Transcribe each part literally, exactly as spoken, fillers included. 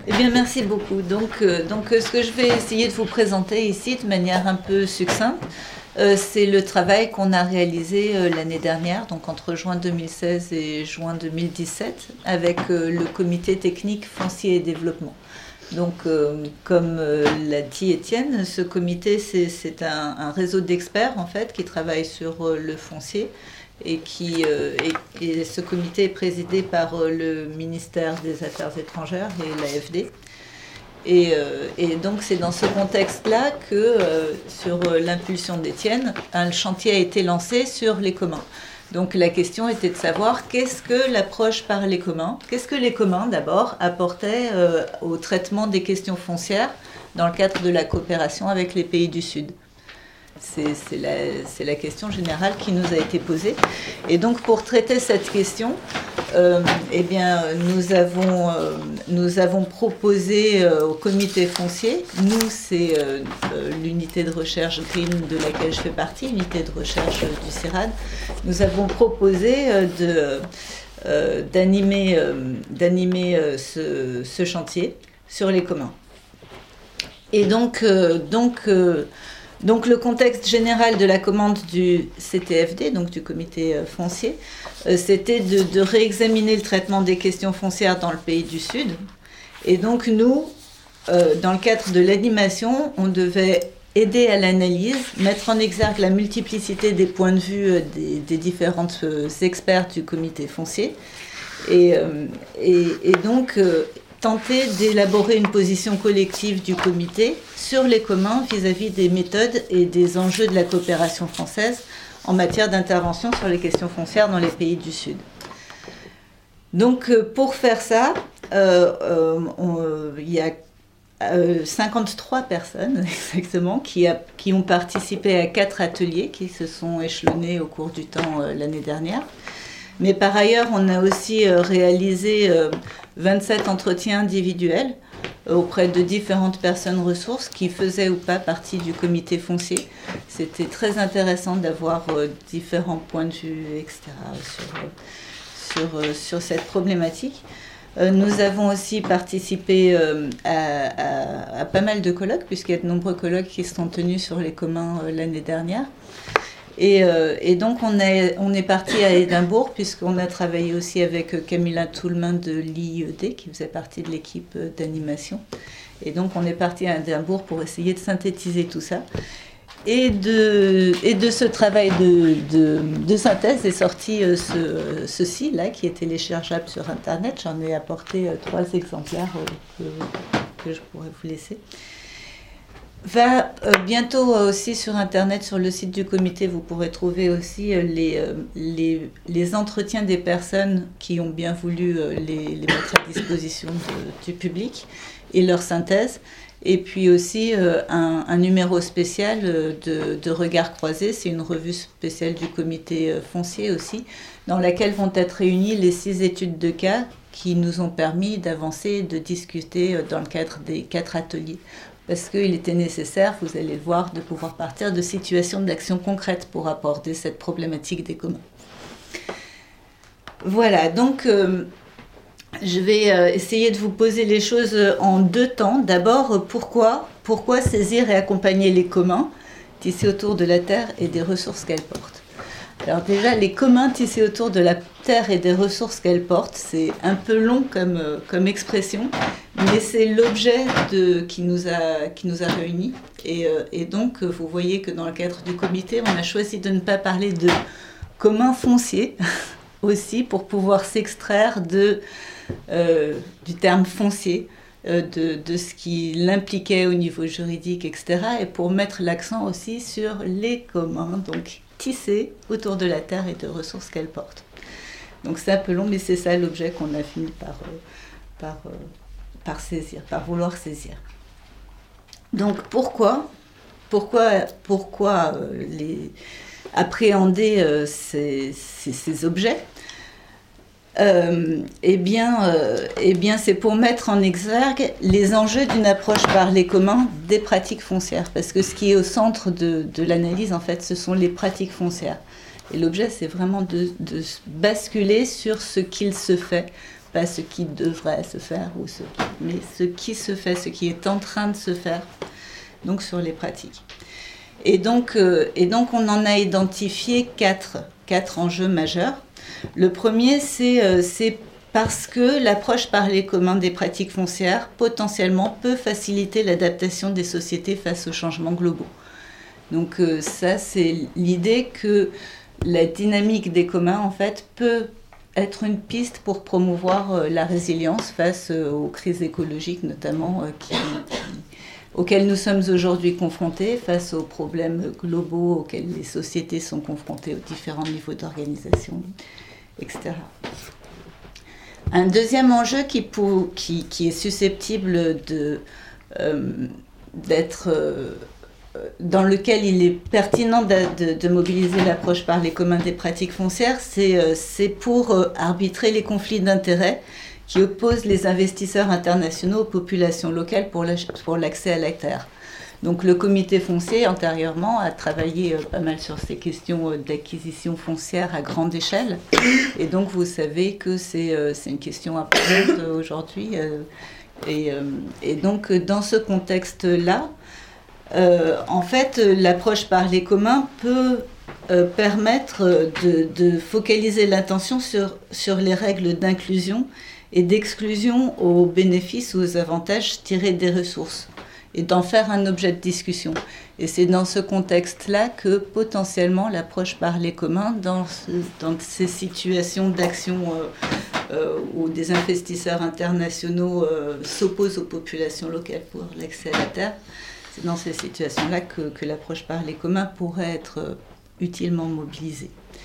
Eh bien, merci beaucoup. Donc, euh, donc euh, ce que je vais essayer de vous présenter ici de manière un peu succincte, euh, c'est le travail qu'on a réalisé euh, l'année dernière, donc entre juin deux mille seize et juin deux mille dix-sept, avec euh, le comité technique foncier et développement. Donc, euh, comme euh, l'a dit Étienne, ce comité, c'est, c'est un, un réseau d'experts, en fait, qui travaille sur euh, le foncier. Et, qui, euh, et, et ce comité est présidé par euh, le ministère des Affaires étrangères et l'A F D. Et, euh, et donc c'est dans ce contexte-là que, euh, sur euh, l'impulsion d'Étienne, un chantier a été lancé sur les communs. Donc la question était de savoir qu'est-ce que l'approche par les communs, qu'est-ce que les communs d'abord apportaient euh, au traitement des questions foncières dans le cadre de la coopération avec les pays du Sud. C'est, c'est, la, c'est la question générale qui nous a été posée. Et donc, pour traiter cette question, euh, eh bien, nous avons, euh, nous avons proposé euh, au comité foncier, nous, c'est euh, l'unité de recherche Green de laquelle je fais partie, l'unité de recherche euh, du CIRAD, nous avons proposé euh, de, euh, d'animer, euh, d'animer euh, ce, ce chantier sur les communs. Et donc, euh, donc euh, Donc le contexte général de la commande du C T F D, donc du comité foncier, euh, c'était de, de réexaminer le traitement des questions foncières dans le pays du Sud. Et donc nous, euh, dans le cadre de l'animation, on devait aider à l'analyse, mettre en exergue la multiplicité des points de vue des, des différents experts du comité foncier. Et, euh, et, et donc... Euh, tenter d'élaborer une position collective du comité sur les communs vis-à-vis des méthodes et des enjeux de la coopération française en matière d'intervention sur les questions foncières dans les pays du Sud. Donc, pour faire ça, euh, euh, on, euh, il y a euh, cinquante-trois personnes exactement qui, a, qui ont participé à quatre ateliers qui se sont échelonnés au cours du temps euh, l'année dernière. Mais par ailleurs, on a aussi euh, réalisé euh, vingt-sept entretiens individuels euh, auprès de différentes personnes ressources qui faisaient ou pas partie du comité foncier. C'était très intéressant d'avoir euh, différents points de vue, et cetera, sur, sur, euh, sur cette problématique. Euh, nous avons aussi participé euh, à, à, à pas mal de colloques, puisqu'il y a de nombreux colloques qui se sont tenus sur les communs euh, l'année dernière. Et, euh, et donc on est, on est parti à Édimbourg puisqu'on a travaillé aussi avec Camilla Toulmin de l'I E D qui faisait partie de l'équipe d'animation. Et donc on est parti à Édimbourg pour essayer de synthétiser tout ça. Et de, et de ce travail de, de, de synthèse est sorti euh, ce, ceci là qui est téléchargeable sur Internet. J'en ai apporté euh, trois exemplaires euh, que, que je pourrais vous laisser. Va euh, bientôt euh, aussi sur Internet, sur le site du comité, vous pourrez trouver aussi euh, les, euh, les, les entretiens des personnes qui ont bien voulu euh, les, les mettre à disposition de, du public et leur synthèse. Et puis aussi euh, un, un numéro spécial euh, de, de Regard Croisé, c'est une revue spéciale du comité euh, foncier aussi, dans laquelle vont être réunies les six études de cas qui nous ont permis d'avancer, de discuter euh, dans le cadre des quatre ateliers. Parce qu'il était nécessaire, vous allez le voir, de pouvoir partir de situations d'action concrètes pour aborder cette problématique des communs. Voilà, donc euh, je vais euh, essayer de vous poser les choses en deux temps. D'abord, pourquoi, pourquoi saisir et accompagner les communs tissés autour de la Terre et des ressources qu'elle porte. Alors déjà, les communs tissés autour de la Terre et des ressources qu'elle porte, c'est un peu long comme, euh, comme expression, mais c'est l'objet de, qui, nous a, qui nous a réunis. Et, euh, et donc, vous voyez que dans le cadre du comité, on a choisi de ne pas parler de communs fonciers aussi, pour pouvoir s'extraire de, euh, du terme foncier, euh, de, de ce qui l'impliquait au niveau juridique, et cetera, et pour mettre l'accent aussi sur les communs, donc tissés autour de la Terre et de ressources qu'elle porte. Donc c'est un peu long, mais c'est ça l'objet qu'on a fini par, euh, par, euh, par saisir, par vouloir saisir. Donc pourquoi, pourquoi, pourquoi euh, les, appréhender euh, ces, ces, ces objets euh, eh bien, euh, eh bien, c'est pour mettre en exergue les enjeux d'une approche par les communs des pratiques foncières. Parce que ce qui est au centre de, de l'analyse, en fait, ce sont les pratiques foncières. Et l'objet, c'est vraiment de, de basculer sur ce qu'il se fait pas ce qui devrait se faire, ou ce, mais ce qui se fait, ce qui est en train de se faire, donc sur les pratiques. Et donc, euh, et donc on en a identifié quatre, quatre enjeux majeurs. Le premier, c'est, euh, c'est parce que l'approche par les communs des pratiques foncières, potentiellement, peut faciliter l'adaptation des sociétés face aux changements globaux. Donc euh, ça, c'est l'idée que la dynamique des communs, en fait, peut être une piste pour promouvoir euh, la résilience face euh, aux crises écologiques, notamment, euh, qui, qui, auxquelles nous sommes aujourd'hui confrontés, face aux problèmes globaux auxquels les sociétés sont confrontées aux différents niveaux d'organisation, et cetera. Un deuxième enjeu qui, pour, qui, qui est susceptible de, euh, d'être... Euh, dans lequel il est pertinent de, de, de mobiliser l'approche par les communs des pratiques foncières, c'est, euh, c'est pour euh, arbitrer les conflits d'intérêts qui opposent les investisseurs internationaux aux populations locales pour, la, pour l'accès à la terre. Donc le comité foncier, antérieurement, a travaillé euh, pas mal sur ces questions euh, d'acquisition foncière à grande échelle. Et donc vous savez que c'est, euh, c'est une question importante euh, aujourd'hui. Euh, et, euh, et donc dans ce contexte-là, Euh, en fait, l'approche par les communs peut euh, permettre de, de focaliser l'attention sur, sur les règles d'inclusion et d'exclusion aux bénéfices ou aux avantages tirés des ressources et d'en faire un objet de discussion. Et c'est dans ce contexte-là que potentiellement l'approche par les communs, dans, ce, dans ces situations d'action euh, euh, où des investisseurs internationaux euh, s'opposent aux populations locales pour l'accès à la terre, c'est dans ces situations-là que, que l'approche par les communs pourrait être euh, utilement mobilisée.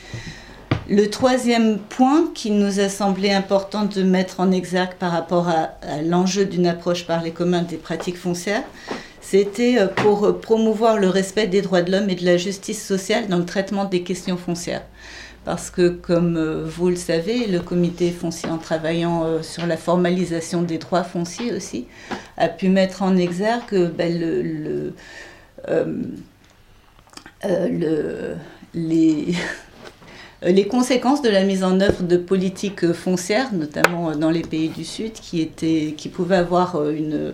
Le troisième point qui nous a semblé important de mettre en exergue par rapport à, à l'enjeu d'une approche par les communs des pratiques foncières, c'était pour promouvoir le respect des droits de l'homme et de la justice sociale dans le traitement des questions foncières. Parce que, comme vous le savez, le comité foncier, en travaillant sur la formalisation des droits fonciers aussi, a pu mettre en exergue ben, le, le, euh, euh, le, les, les conséquences de la mise en œuvre de politiques foncières, notamment dans les pays du Sud, qui, étaient, qui pouvaient avoir une,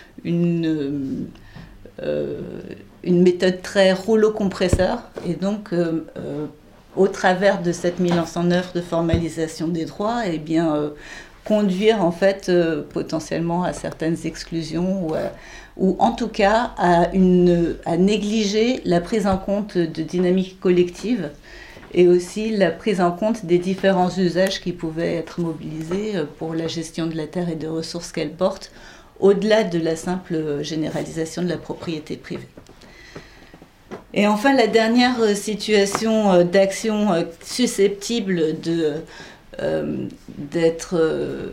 une, euh, une méthode très rouleau compresseur. Et donc, euh, euh, au travers de cette mise en œuvre de formalisation des droits, eh bien, euh, conduire en fait euh, potentiellement à certaines exclusions ou, à, ou en tout cas à, une, à négliger la prise en compte de dynamiques collectives et aussi la prise en compte des différents usages qui pouvaient être mobilisés pour la gestion de la terre et des ressources qu'elle porte, au-delà de la simple généralisation de la propriété privée. Et enfin, la dernière situation d'action susceptible de, euh, d'être, euh,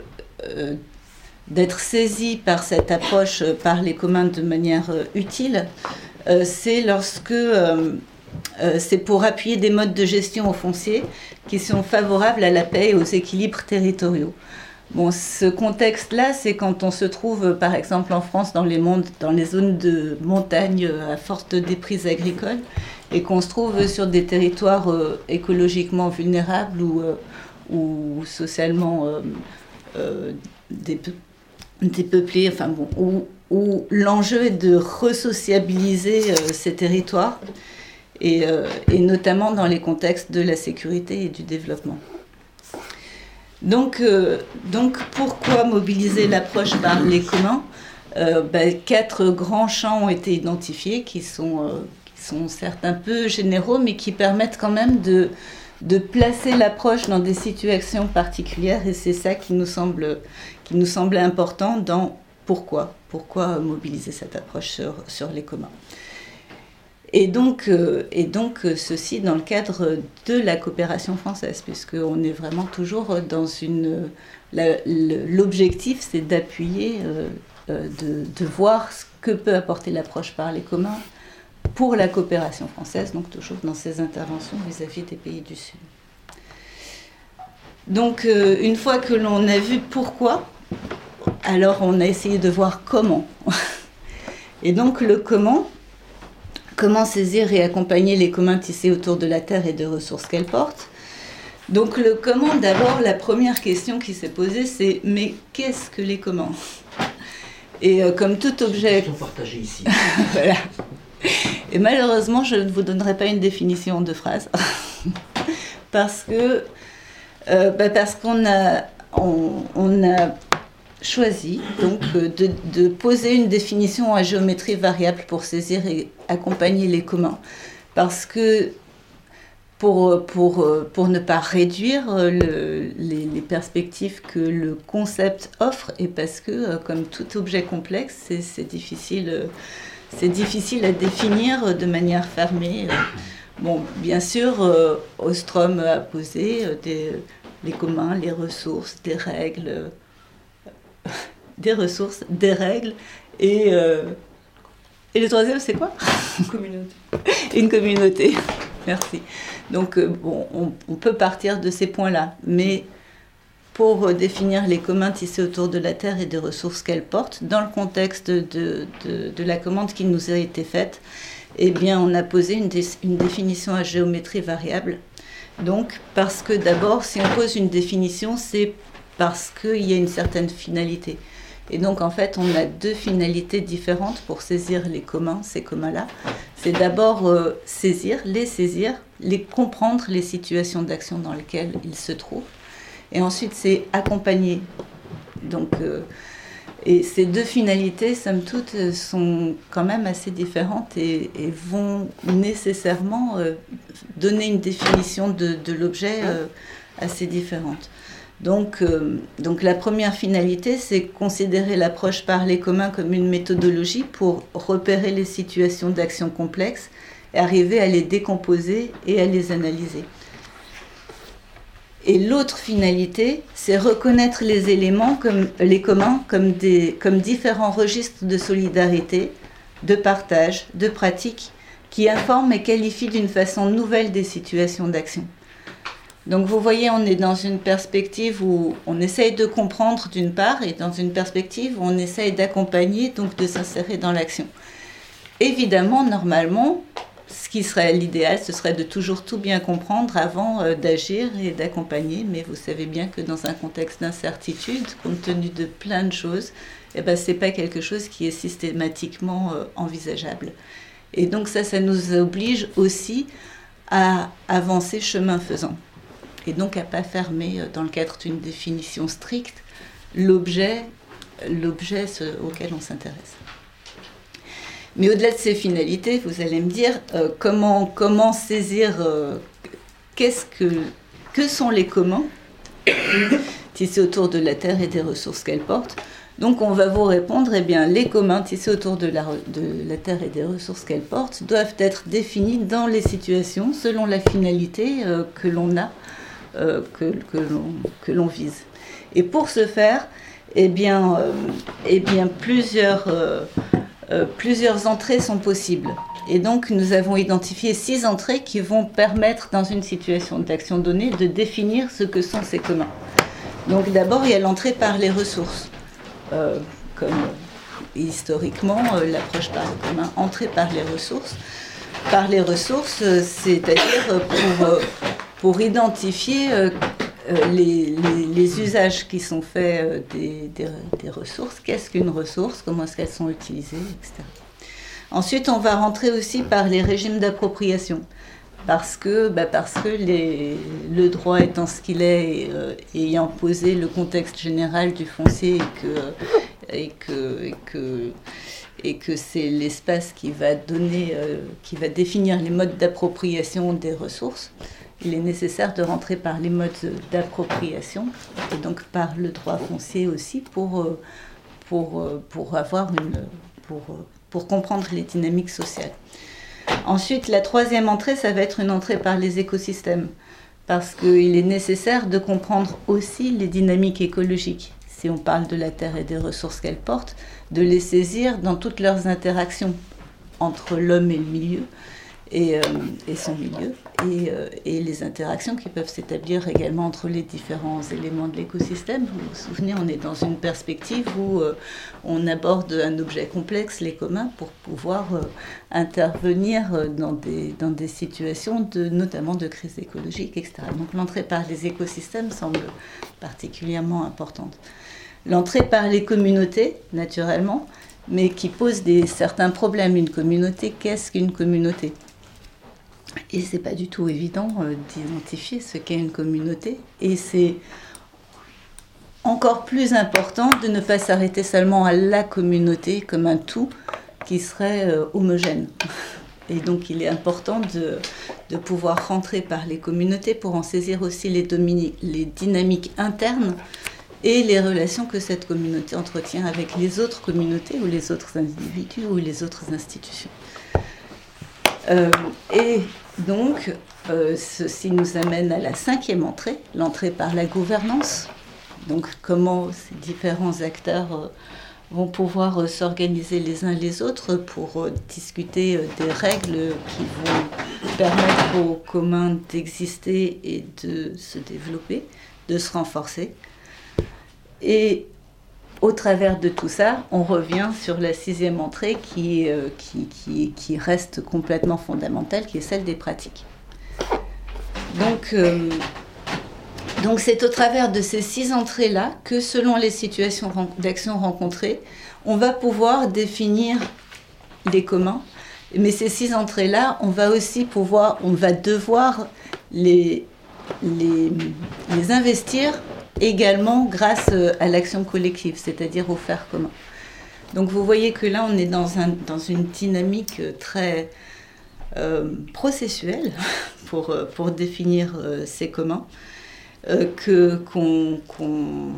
d'être saisie par cette approche par les communs de manière utile, euh, c'est lorsque euh, euh, c'est pour appuyer des modes de gestion au foncier qui sont favorables à la paix et aux équilibres territoriaux. Bon, ce contexte-là, c'est quand on se trouve, par exemple, en France, dans les, mondes, dans les zones de montagne à forte déprise agricole, et qu'on se trouve sur des territoires euh, écologiquement vulnérables ou, euh, ou socialement euh, euh, dépe- dépeuplés, enfin bon, où, où l'enjeu est de resociabiliser euh, ces territoires, et, euh, et notamment dans les contextes de la sécurité et du développement. Donc, euh, donc, pourquoi mobiliser l'approche par les communs ? euh, ben, Quatre grands champs ont été identifiés qui sont, euh, qui sont certes un peu généraux, mais qui permettent quand même de, de placer l'approche dans des situations particulières. Et c'est ça qui nous semble, qui nous semblait important dans pourquoi, pourquoi mobiliser cette approche sur, sur les communs. Et donc, euh, et donc, euh, ceci dans le cadre de la coopération française, puisqu'on est vraiment toujours dans une... La, le, l'objectif, c'est d'appuyer, euh, euh, de, de voir ce que peut apporter l'approche par les communs pour la coopération française, donc toujours dans ses interventions vis-à-vis des pays du Sud. Donc, euh, une fois que l'on a vu pourquoi, alors on a essayé de voir comment. Et donc, le comment... Comment saisir et accompagner les communs tissés autour de la terre et des ressources qu'elle porte ? Donc le comment, d'abord, la première question qui s'est posée, c'est « mais qu'est-ce que les communs ?» Et euh, comme tout objet... Ils sont partagés ici. Voilà. Et malheureusement, je ne vous donnerai pas une définition de phrase. parce que euh, bah parce qu'on a, on, on a choisi donc, de, de poser une définition à géométrie variable pour saisir et accompagner les communs. Parce que Pour, pour, pour ne pas réduire le, les, les perspectives que le concept offre, et parce que, comme tout objet complexe, c'est, c'est, difficile, c'est difficile à définir de manière fermée. Bon, bien sûr, Ostrom a posé des, les communs, les ressources, des règles, des ressources, des règles, et, et le troisième, c'est quoi ? Une communauté. Une communauté. Merci. Donc, euh, bon, on, on peut partir de ces points-là, mais pour euh, définir les communs tissés autour de la Terre et des ressources qu'elle porte, dans le contexte de, de, de la commande qui nous a été faite, eh bien, on a posé une, dé, une définition à géométrie variable. Donc, parce que d'abord, si on pose une définition, c'est parce qu'il y a une certaine finalité. Et donc, en fait, on a deux finalités différentes pour saisir les communs, ces communs-là. C'est d'abord euh, saisir, les saisir, les comprendre les situations d'action dans lesquelles ils se trouvent. Et ensuite, c'est accompagner. Donc, euh, et ces deux finalités, somme toute, sont quand même assez différentes et, et vont nécessairement euh, donner une définition de, de l'objet euh, assez différente. Donc, euh, donc la première finalité, c'est considérer l'approche par les communs comme une méthodologie pour repérer les situations d'action complexes et arriver à les décomposer et à les analyser. Et l'autre finalité, c'est reconnaître les éléments, comme, les communs, comme, des, comme différents registres de solidarité, de partage, de pratique, qui informent et qualifient d'une façon nouvelle des situations d'action. Donc vous voyez, on est dans une perspective où on essaye de comprendre d'une part, et dans une perspective où on essaye d'accompagner, donc de s'insérer dans l'action. Évidemment, normalement, ce qui serait l'idéal, ce serait de toujours tout bien comprendre avant euh, d'agir et d'accompagner, mais vous savez bien que dans un contexte d'incertitude, compte tenu de plein de choses, eh ben, ce n'est pas quelque chose qui est systématiquement euh, envisageable. Et donc ça, ça nous oblige aussi à avancer chemin faisant. Et donc à ne pas fermer, dans le cadre d'une définition stricte, l'objet, l'objet auquel on s'intéresse. Mais au-delà de ces finalités, vous allez me dire euh, comment, comment saisir, euh, qu'est-ce que, que sont les communs tissés autour de la Terre et des ressources qu'elle porte. Donc on va vous répondre, eh bien, les communs tissés autour de la, de la Terre et des ressources qu'elle porte doivent être définis dans les situations selon la finalité euh, que l'on a, euh, que, que, l'on, que l'on vise. Et pour ce faire, eh bien, euh, eh bien plusieurs, euh, euh, plusieurs entrées sont possibles. Et donc nous avons identifié six entrées qui vont permettre, dans une situation d'action donnée, de définir ce que sont ces communs. Donc d'abord, il y a l'entrée par les ressources. Euh, comme euh, historiquement, euh, l'approche par le commun, entrée par les ressources. Par les ressources, euh, c'est-à-dire euh, pour, euh, pour identifier euh, euh, les, les, les usages qui sont faits euh, des, des, des ressources. Qu'est-ce qu'une ressource? Comment est-ce qu'elles sont utilisées, et cetera. Ensuite, on va rentrer aussi par les régimes d'appropriation. Parce que, bah parce que les, le droit étant ce qu'il est, et, euh, ayant posé le contexte général du foncier, et que, et que, et que, et que c'est l'espace qui va donner, euh, qui va définir les modes d'appropriation des ressources, il est nécessaire de rentrer par les modes d'appropriation, et donc par le droit foncier aussi, pour, pour, pour, avoir une, pour, pour comprendre les dynamiques sociales. Ensuite, la troisième entrée, ça va être une entrée par les écosystèmes, parce qu'il est nécessaire de comprendre aussi les dynamiques écologiques. Si on parle de la Terre et des ressources qu'elle porte, de les saisir dans toutes leurs interactions entre l'homme et le milieu, et, euh, et son milieu, et, euh, et les interactions qui peuvent s'établir également entre les différents éléments de l'écosystème. Vous vous souvenez, on est dans une perspective où euh, on aborde un objet complexe, les communs, pour pouvoir euh, intervenir dans des, dans des situations de, notamment de crise écologique, et cetera. Donc l'entrée par les écosystèmes semble particulièrement importante. L'entrée par les communautés, naturellement, mais qui pose des, certains problèmes. Une communauté, qu'est-ce qu'une communauté ? Et c'est pas du tout évident euh, d'identifier ce qu'est une communauté. Et c'est encore plus important de ne pas s'arrêter seulement à la communauté comme un tout qui serait euh, homogène. Et donc il est important de, de pouvoir rentrer par les communautés pour en saisir aussi les, domini- les dynamiques internes et les relations que cette communauté entretient avec les autres communautés ou les autres individus ou les autres institutions. Euh, et donc, euh, ceci nous amène à la cinquième entrée, l'entrée par la gouvernance. Donc, comment ces différents acteurs euh, vont pouvoir euh, s'organiser les uns les autres pour euh, discuter euh, des règles qui vont permettre aux communs d'exister et de se développer, de se renforcer. Et au travers de tout ça, on revient sur la sixième entrée qui, euh, qui, qui, qui reste complètement fondamentale, qui est celle des pratiques. Donc, euh, donc c'est au travers de ces six entrées-là que, selon les situations d'action rencontrées, on va pouvoir définir les communs. Mais ces six entrées-là, on va aussi pouvoir, on va devoir les, les, les investir également grâce à l'action collective, c'est-à-dire au faire commun. Donc vous voyez que là, on est dans, un, dans une dynamique très euh, processuelle pour, pour définir euh, ces communs, euh, que, qu'on, qu'on...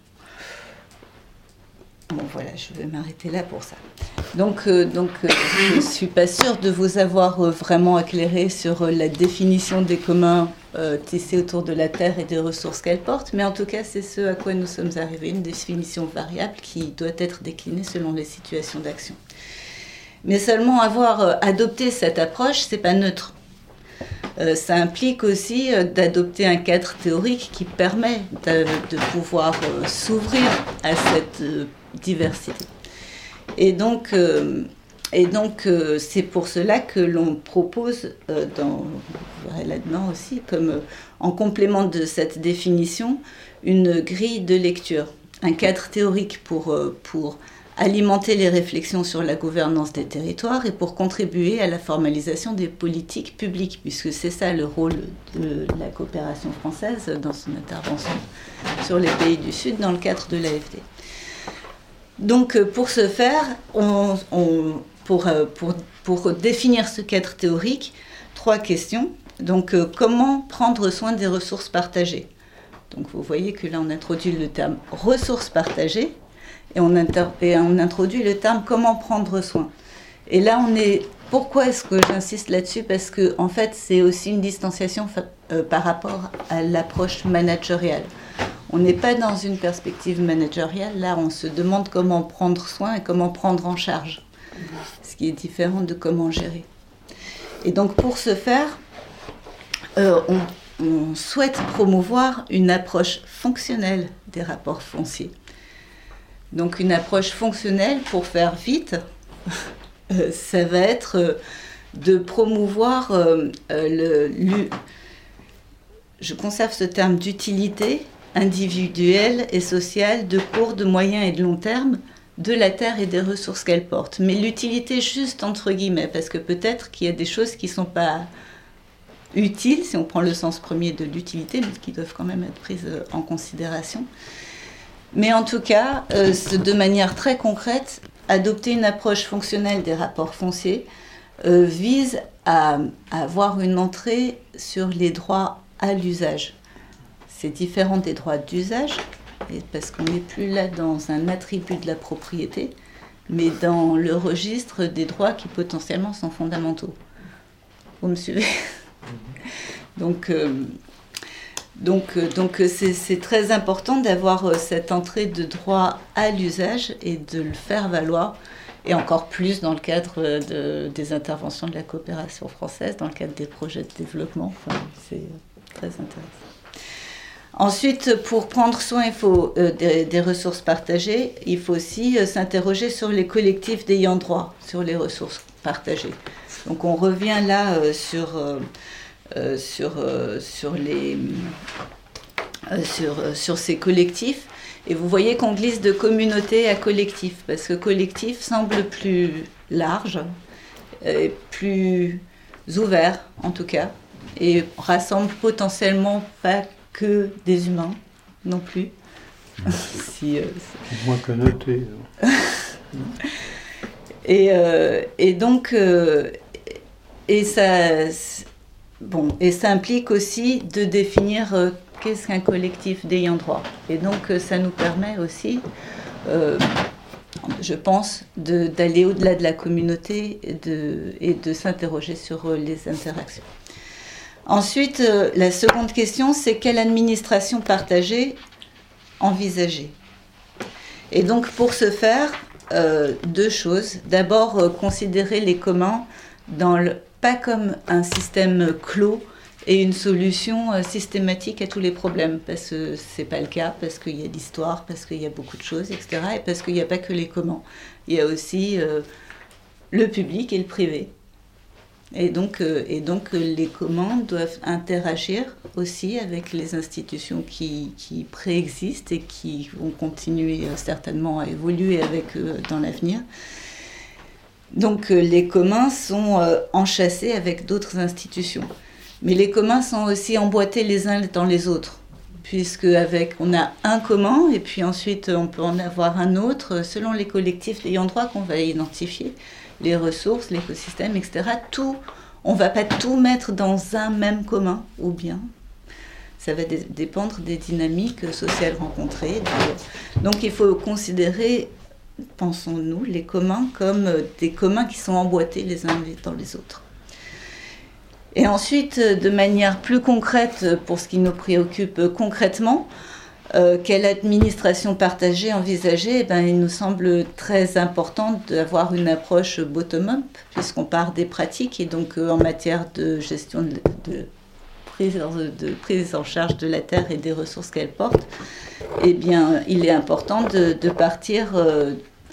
Bon voilà, je vais m'arrêter là pour ça. Donc, euh, donc euh, je ne suis pas sûre de vous avoir euh, vraiment éclairé sur euh, la définition des communs euh, tissés autour de la Terre et des ressources qu'elle porte, mais en tout cas, c'est ce à quoi nous sommes arrivés, une définition variable qui doit être déclinée selon les situations d'action. Mais seulement avoir euh, adopté cette approche, c'est pas neutre. Euh, ça implique aussi euh, d'adopter un cadre théorique qui permet de, de pouvoir euh, s'ouvrir à cette euh, diversité. Et donc, euh, et donc euh, c'est pour cela que l'on propose, euh, dans, vous verrez là-dedans aussi, comme euh, en complément de cette définition, une grille de lecture, un cadre théorique pour, euh, pour alimenter les réflexions sur la gouvernance des territoires et pour contribuer à la formalisation des politiques publiques, puisque c'est ça le rôle de la coopération française dans son intervention sur les pays du Sud dans le cadre de l'A F D. Donc, pour ce faire, on, on, pour, pour, pour définir ce cadre théorique, trois questions. Donc, comment prendre soin des ressources partagées ? Donc, vous voyez que là, on introduit le terme ressources partagées et on, inter, et on introduit le terme comment prendre soin. Et là, on est. Pourquoi est-ce que j'insiste là-dessus ? Parce que, en fait, c'est aussi une distanciation euh, par rapport à l'approche managériale. On n'est pas dans une perspective managériale, là on se demande comment prendre soin et comment prendre en charge, ce qui est différent de comment gérer. Et donc pour ce faire, euh, on, on souhaite promouvoir une approche fonctionnelle des rapports fonciers. Donc une approche fonctionnelle, pour faire vite, euh, ça va être de promouvoir euh, le, le... Je conserve ce terme d'utilité individuelle et sociale de court, de moyen et de long terme de la Terre et des ressources qu'elle porte. Mais l'utilité juste entre guillemets, parce que peut-être qu'il y a des choses qui ne sont pas utiles, si on prend le sens premier de l'utilité, mais qui doivent quand même être prises en considération. Mais en tout cas, euh, de manière très concrète, adopter une approche fonctionnelle des rapports fonciers euh, vise à, à avoir une entrée sur les droits à l'usage. C'est différent des droits d'usage, parce qu'on n'est plus là dans un attribut de la propriété, mais dans le registre des droits qui potentiellement sont fondamentaux. Vous me suivez ? Donc, euh, donc, donc c'est, c'est très important d'avoir cette entrée de droit à l'usage et de le faire valoir, et encore plus dans le cadre de, des interventions de la coopération française, dans le cadre des projets de développement. Enfin, c'est très intéressant. Ensuite, pour prendre soin il faut, euh, des, des ressources partagées, il faut aussi euh, s'interroger sur les collectifs d'ayants droit, sur les ressources partagées. Donc on revient là euh, sur, euh, euh, sur, euh, sur, les, euh, sur, euh, sur ces collectifs. Et vous voyez qu'on glisse de communauté à collectif, parce que collectif semble plus large, et plus ouvert en tout cas, et rassemble potentiellement pas que des humains non plus. si, euh, moins connoté. et, euh, et donc, euh, et, ça, bon, et ça implique aussi de définir euh, qu'est-ce qu'un collectif d'ayants droit. Et donc, euh, ça nous permet aussi, euh, je pense, de, d'aller au-delà de la communauté et de, et de s'interroger sur euh, les interactions. Ensuite, euh, la seconde question, c'est quelle administration partagée envisager. Et donc, pour ce faire, euh, deux choses. D'abord, euh, considérer les communs dans le, pas comme un système clos et une solution euh, systématique à tous les problèmes, parce que c'est pas le cas, parce qu'il y a l'histoire, parce qu'il y a beaucoup de choses, et cetera, et parce qu'il n'y a pas que les communs. Il y a aussi euh, le public et le privé. Et donc, euh, et donc les communs doivent interagir aussi avec les institutions qui, qui préexistent et qui vont continuer euh, certainement à évoluer avec eux dans l'avenir. Donc euh, les communs sont euh, enchâssés avec d'autres institutions. Mais les communs sont aussi emboîtés les uns dans les autres, puisque avec, on a un commun et puis ensuite on peut en avoir un autre selon les collectifs d'ayants droit qu'on va identifier. Les ressources, l'écosystème, et cetera. Tout, on ne va pas tout mettre dans un même commun, ou bien ça va dé- dépendre des dynamiques sociales rencontrées. Donc il faut considérer, pensons-nous, les communs comme des communs qui sont emboîtés les uns dans les autres. Et ensuite, de manière plus concrète, pour ce qui nous préoccupe concrètement, Euh, quelle administration partagée envisager? Eh ben, il nous semble très important d'avoir une approche bottom-up, puisqu'on part des pratiques, et donc euh, en matière de gestion de, de, prise, de prise en charge de la terre et des ressources qu'elle porte, eh bien, il est important de, de partir euh,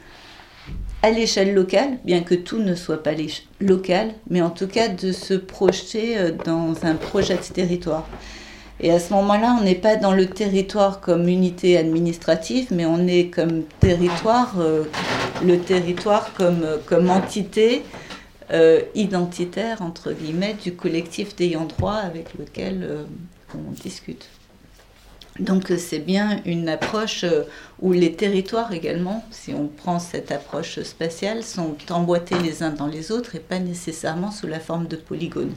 à l'échelle locale, bien que tout ne soit pas local, mais en tout cas de se projeter euh, dans un projet de territoire. Et à ce moment-là, on n'est pas dans le territoire comme unité administrative, mais on est comme territoire, euh, le territoire comme, comme entité euh, identitaire, entre guillemets, du collectif d'ayants droit avec lequel euh, on discute. Donc c'est bien une approche où les territoires également, si on prend cette approche spatiale, sont emboîtés les uns dans les autres et pas nécessairement sous la forme de polygones.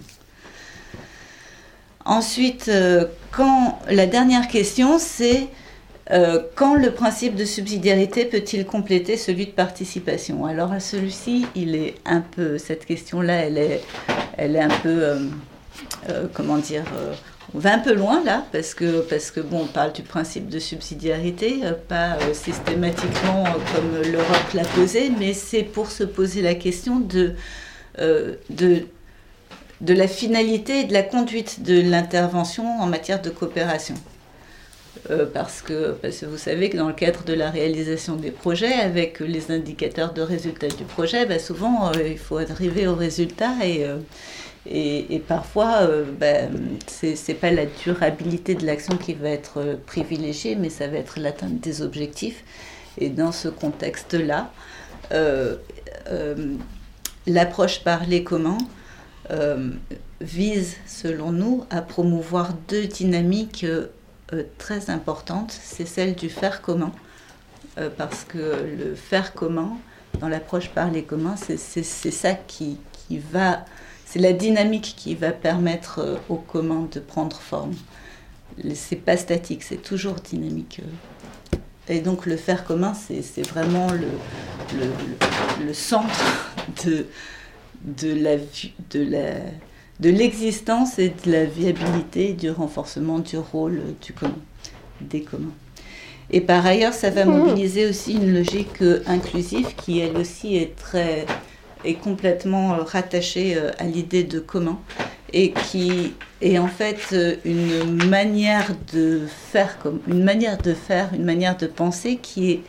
Ensuite, euh, quand, la dernière question, c'est euh, quand le principe de subsidiarité peut-il compléter celui de participation? Alors à celui-ci, il est un peu, cette question-là, elle est, elle est un peu, euh, euh, comment dire, euh, on va un peu loin là, parce que, parce que bon, on parle du principe de subsidiarité, euh, pas euh, systématiquement euh, comme l'Europe l'a posé, mais c'est pour se poser la question de, euh, de de la finalité et de la conduite de l'intervention en matière de coopération. Euh, parce, que, parce que vous savez que dans le cadre de la réalisation des projets, avec les indicateurs de résultats du projet, bah souvent euh, il faut arriver au résultat et, euh, et, et parfois euh, bah, c'est, c'est pas la durabilité de l'action qui va être euh, privilégiée, mais ça va être l'atteinte des objectifs. Et dans ce contexte-là, euh, euh, l'approche par les communs Euh, vise, selon nous, à promouvoir deux dynamiques euh, très importantes. C'est celle du faire commun, euh, parce que le faire commun, dans l'approche par les communs, c'est, c'est, c'est ça qui, qui va, c'est la dynamique qui va permettre euh, aux communs de prendre forme. C'est pas statique, c'est toujours dynamique. Et donc le faire commun, c'est, c'est vraiment le, le, le, le centre de De, la, de, la, de l'existence et de la viabilité, du renforcement du rôle du commun, des communs. Et par ailleurs, ça va mobiliser aussi une logique euh, inclusive qui, elle aussi, est, très, est complètement euh, rattachée euh, à l'idée de commun et qui est en fait euh, une manière de faire, comme, une manière de faire, une manière de penser qui est,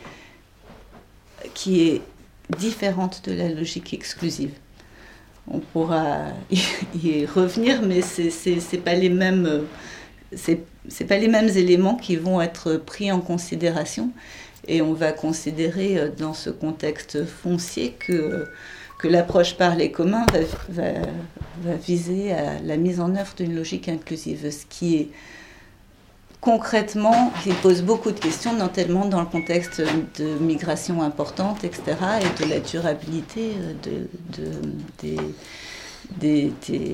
qui est différente de la logique exclusive. On pourra y revenir, mais c'est, c'est, c'est pas les mêmes, c'est, c'est pas les mêmes éléments qui vont être pris en considération. Et on va considérer dans ce contexte foncier que, que l'approche par les communs va, va, va viser à la mise en œuvre d'une logique inclusive, ce qui est concrètement, qui pose beaucoup de questions, notamment dans le contexte de migration importante, et cetera, et de la durabilité de, de, des, des, des,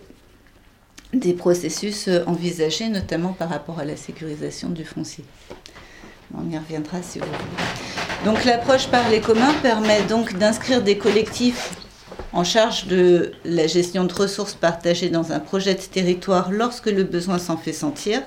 des processus envisagés, notamment par rapport à la sécurisation du foncier. On y reviendra si vous voulez. Donc l'approche par les communs permet donc d'inscrire des collectifs en charge de la gestion de ressources partagées dans un projet de territoire lorsque le besoin s'en fait sentir,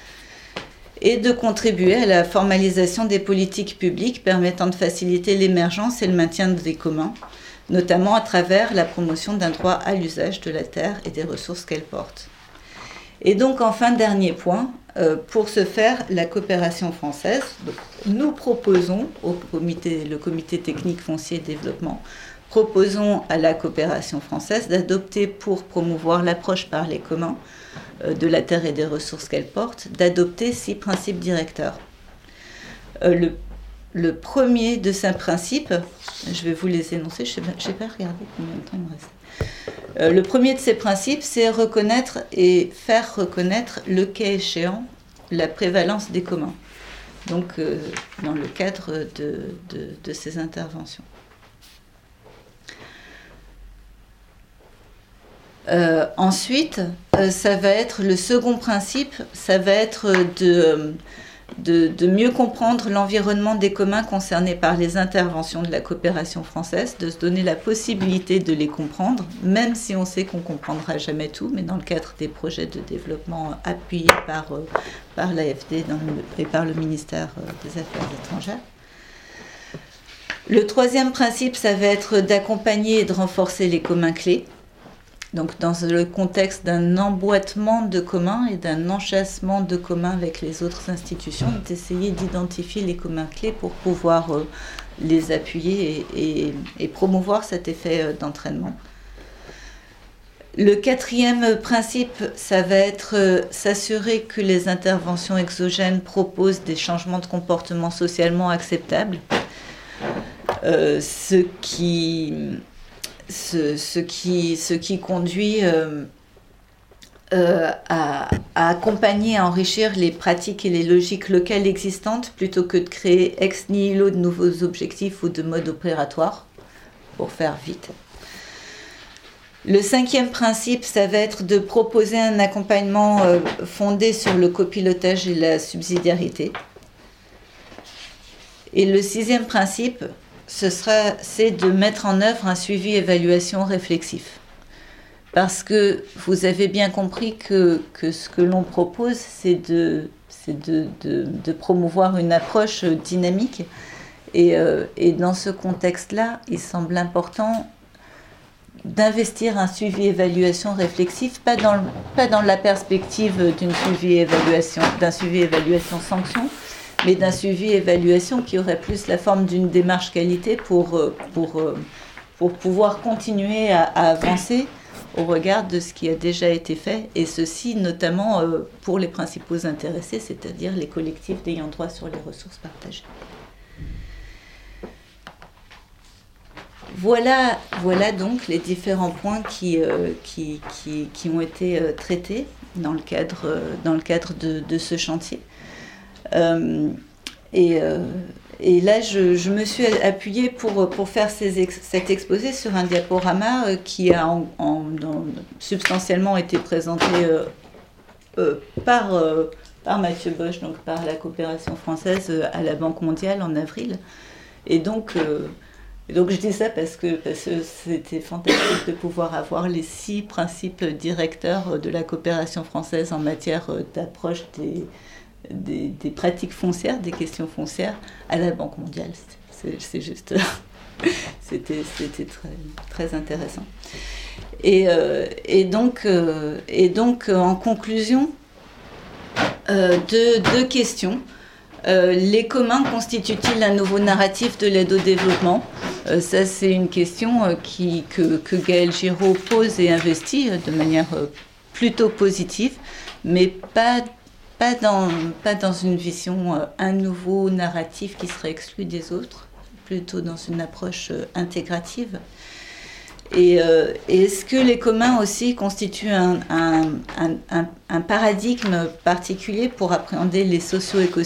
et de contribuer à la formalisation des politiques publiques permettant de faciliter l'émergence et le maintien des communs, notamment à travers la promotion d'un droit à l'usage de la terre et des ressources qu'elle porte. Et donc, enfin, dernier point, euh, pour ce faire, la coopération française, donc, nous proposons, au comité, le comité technique foncier et développement, proposons à la coopération française d'adopter pour promouvoir l'approche par les communs de la terre et des ressources qu'elle porte, d'adopter six principes directeurs. Euh, le, le premier de ces principes, je vais vous les énoncer, je n'ai pas regardé combien de temps il me reste. Euh, le premier de ces principes, c'est reconnaître et faire reconnaître, le cas échéant, la prévalence des communs, donc euh, dans le cadre de, de, de ces interventions. Euh, ensuite, euh, ça va être le second principe, ça va être de, de, de mieux comprendre l'environnement des communs concernés par les interventions de la coopération française, de se donner la possibilité de les comprendre, même si on sait qu'on ne comprendra jamais tout, mais dans le cadre des projets de développement appuyés par, euh, par l'A F D dans le, et par le ministère des Affaires étrangères. Le troisième principe, ça va être d'accompagner et de renforcer les communs clés. Donc, dans le contexte d'un emboîtement de communs et d'un enchâssement de communs avec les autres institutions, d'essayer d'identifier les communs clés pour pouvoir euh, les appuyer et, et, et promouvoir cet effet euh, d'entraînement. Le quatrième principe, ça va être euh, s'assurer que les interventions exogènes proposent des changements de comportement socialement acceptables, euh, ce qui... Ce, ce, qui, ce qui conduit euh, euh, à, à accompagner, à enrichir les pratiques et les logiques locales existantes plutôt que de créer ex nihilo de nouveaux objectifs ou de modes opératoires, pour faire vite. Le cinquième principe, ça va être de proposer un accompagnement euh, fondé sur le copilotage et la subsidiarité. Et le sixième principe, ce sera, c'est de mettre en œuvre un suivi-évaluation réflexif. Parce que vous avez bien compris que, que ce que l'on propose, c'est, de, c'est de, de, de promouvoir une approche dynamique. Et, euh, et dans ce contexte-là, il semble important d'investir un suivi-évaluation réflexif, pas dans, le, pas dans la perspective d'une suivi-évaluation, d'un suivi-évaluation sanction, mais d'un suivi-évaluation qui aurait plus la forme d'une démarche qualité pour, pour, pour pouvoir continuer à, à avancer au regard de ce qui a déjà été fait, et ceci notamment pour les principaux intéressés, c'est-à-dire les collectifs d'ayant droit sur les ressources partagées. Voilà, voilà donc les différents points qui, euh, qui, qui, qui ont été euh, traités dans le cadre, euh, dans le cadre de, de ce chantier. Euh, et, euh, et là, je, je me suis appuyée pour, pour faire ces ex, cet exposé sur un diaporama euh, qui a en, en, dans, substantiellement été présenté euh, euh, par, euh, par Mathieu Bosch, donc par la coopération française euh, à la Banque mondiale en avril. Et donc, euh, et donc je dis ça parce que, parce que c'était fantastique de pouvoir avoir les six principes directeurs de la coopération française en matière d'approche des des, des pratiques foncières, des questions foncières à la Banque mondiale. C'est, c'est juste... c'était, c'était très, très intéressant. Et, euh, et, donc, euh, et donc, en conclusion, euh, deux, deux questions. Euh, les communs constituent-ils un nouveau narratif de l'aide au développement ? euh, Ça, c'est une question euh, qui, que, que Gaël Giraud pose et investit euh, de manière euh, plutôt positive, mais pas, pas, dans, pas dans une vision, euh, un nouveau narratif qui serait exclu des autres, plutôt dans une approche euh, intégrative. Et, euh, et est-ce que les communs aussi constituent un, un, un, un, un paradigme particulier pour appréhender les socio-écosystèmes ?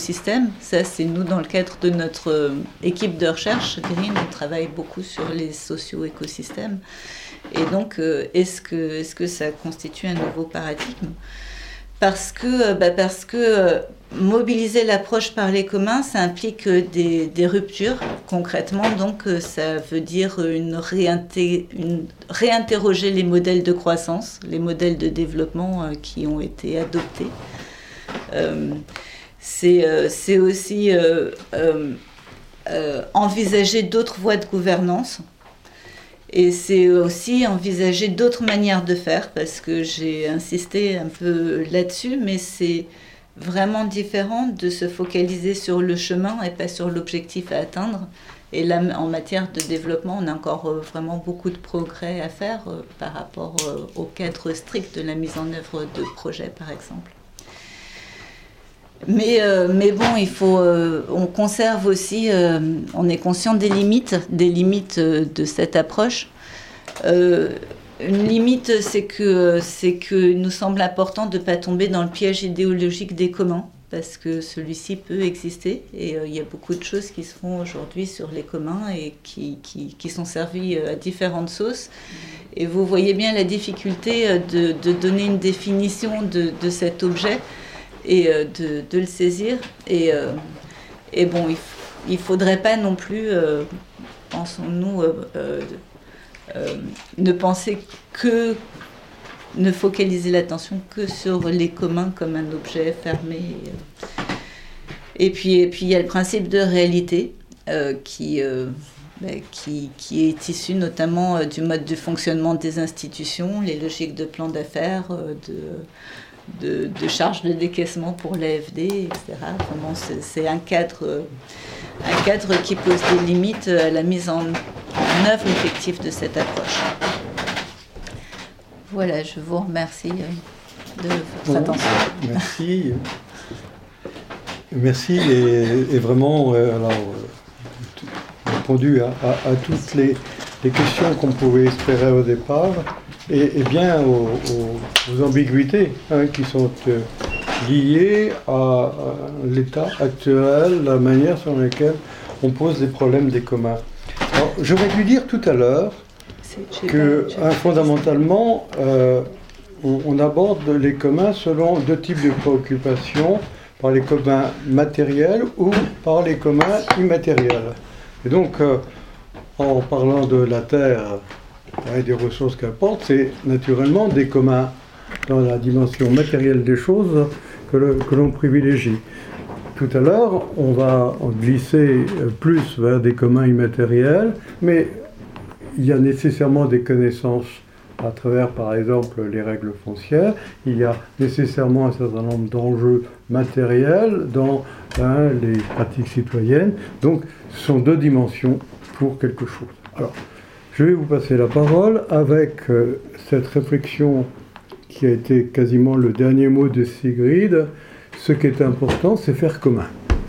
Ça, c'est nous, dans le cadre de notre euh, équipe de recherche, Green, on travaille beaucoup sur les socio-écosystèmes. Et donc, euh, est-ce que, est-ce que ça constitue un nouveau paradigme ? Parce que, bah parce que euh, mobiliser l'approche par les communs, ça implique euh, des, des ruptures. Concrètement, donc, euh, ça veut dire une, réinté- une réinterroger les modèles de croissance, les modèles de développement euh, qui ont été adoptés. Euh, c'est, euh, c'est aussi euh, euh, euh, envisager d'autres voies de gouvernance. Et c'est aussi envisager d'autres manières de faire, parce que j'ai insisté un peu là-dessus, mais c'est vraiment différent de se focaliser sur le chemin et pas sur l'objectif à atteindre. Et là, en matière de développement, on a encore vraiment beaucoup de progrès à faire par rapport au cadre strict de la mise en œuvre de projets, par exemple. Mais, euh, mais bon, il faut, euh, on conserve aussi, euh, on est conscient des limites, des limites euh, de cette approche. Euh, une limite, c'est que, c'est que nous semble important de ne pas tomber dans le piège idéologique des communs, parce que celui-ci peut exister, et euh, il y a beaucoup de choses qui se font aujourd'hui sur les communs et qui, qui, qui sont servies à différentes sauces. Et vous voyez bien la difficulté de, de donner une définition de, de cet objet, et euh, de, de le saisir. Et, euh, et bon, il ne faudrait pas non plus, euh, pensons-nous, euh, euh, euh, ne penser que, ne focaliser l'attention que sur les communs comme un objet fermé. Et puis, et puis il y a le principe de réalité euh, qui, euh, ben, qui, qui est issu notamment euh, du mode de fonctionnement des institutions, les logiques de plan d'affaires, euh, de... De, de charges de décaissement pour l'A F D, et cetera. Vraiment, c'est, c'est un cadre, un cadre qui pose des limites à la mise en, en œuvre effective de cette approche. Voilà, je vous remercie de votre bon, attention. Merci. Merci et, et vraiment, euh, alors, répondu à, à, à toutes les, les questions qu'on pouvait espérer au départ. Et, et bien aux, aux, aux ambiguïtés hein, qui sont euh, liées à, à l'état actuel, la manière sur laquelle on pose les problèmes des communs. Alors, j'aurais dû dire tout à l'heure que hein, fondamentalement, euh, on, on aborde les communs selon deux types de préoccupations, par les communs matériels ou par les communs immatériels. Et donc, euh, en parlant de la Terre, et des ressources qu'elle porte, c'est naturellement des communs dans la dimension matérielle des choses que, le, que l'on privilégie. Tout à l'heure, on va glisser plus vers des communs immatériels, mais il y a nécessairement des connaissances à travers, par exemple, les règles foncières. Il y a nécessairement un certain nombre d'enjeux matériels dans hein, les pratiques citoyennes. Donc, ce sont deux dimensions pour quelque chose. Alors, je vais vous passer la parole avec euh, cette réflexion qui a été quasiment le dernier mot de Sigrid. Ce qui est important, c'est faire commun.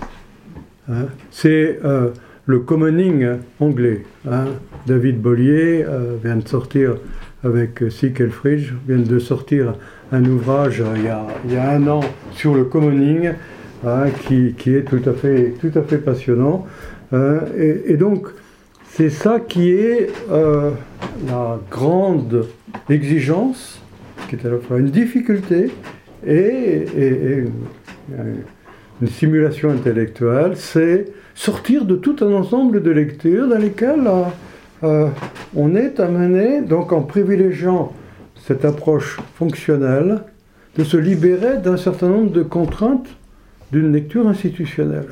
Hein, c'est euh, le commoning anglais. Hein. David Bollier euh, vient de sortir avec Sieg Elfridge, vient de sortir un ouvrage euh, il, y a, il y a un an sur le commoning hein, qui, qui est tout à fait, tout à fait passionnant. Hein, et, et donc, c'est ça qui est euh, la grande exigence, qui est à la fois une difficulté et, et, et une, une simulation intellectuelle, c'est sortir de tout un ensemble de lectures dans lesquelles euh, euh, on est amené, donc en privilégiant cette approche fonctionnelle, de se libérer d'un certain nombre de contraintes d'une lecture institutionnelle.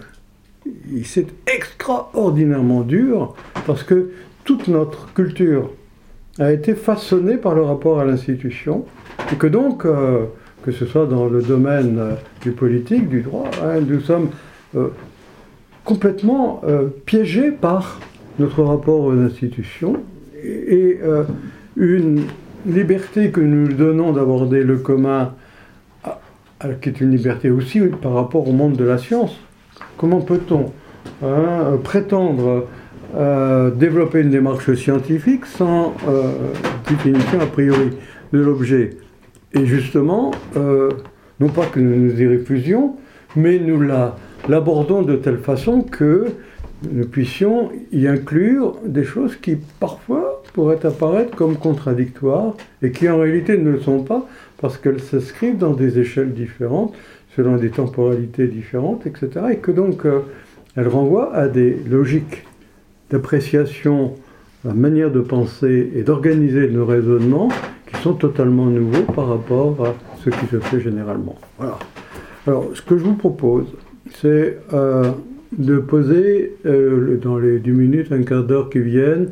C'est extraordinairement dur parce que toute notre culture a été façonnée par le rapport à l'institution et que donc, euh, que ce soit dans le domaine euh, du politique, du droit, hein, nous sommes euh, complètement euh, piégés par notre rapport aux institutions et, et euh, une liberté que nous donnons d'aborder le commun, à, à, qui est une liberté aussi par rapport au monde de la science. Comment peut-on hein, prétendre euh, développer une démarche scientifique sans euh, définition a priori de l'objet? Et justement, euh, non pas que nous nous y réfugions, mais nous la, l'abordons de telle façon que nous puissions y inclure des choses qui parfois pourraient apparaître comme contradictoires et qui en réalité ne le sont pas parce qu'elles s'inscrivent dans des échelles différentes, selon des temporalités différentes, et cetera. Et que donc euh, elles renvoient à des logiques d'appréciation, la manière de penser et d'organiser nos raisonnements qui sont totalement nouveaux par rapport à ce qui se fait généralement. Voilà. Alors, ce que je vous propose, c'est euh, de poser, euh, dans les dix minutes, un quart d'heure qui viennent,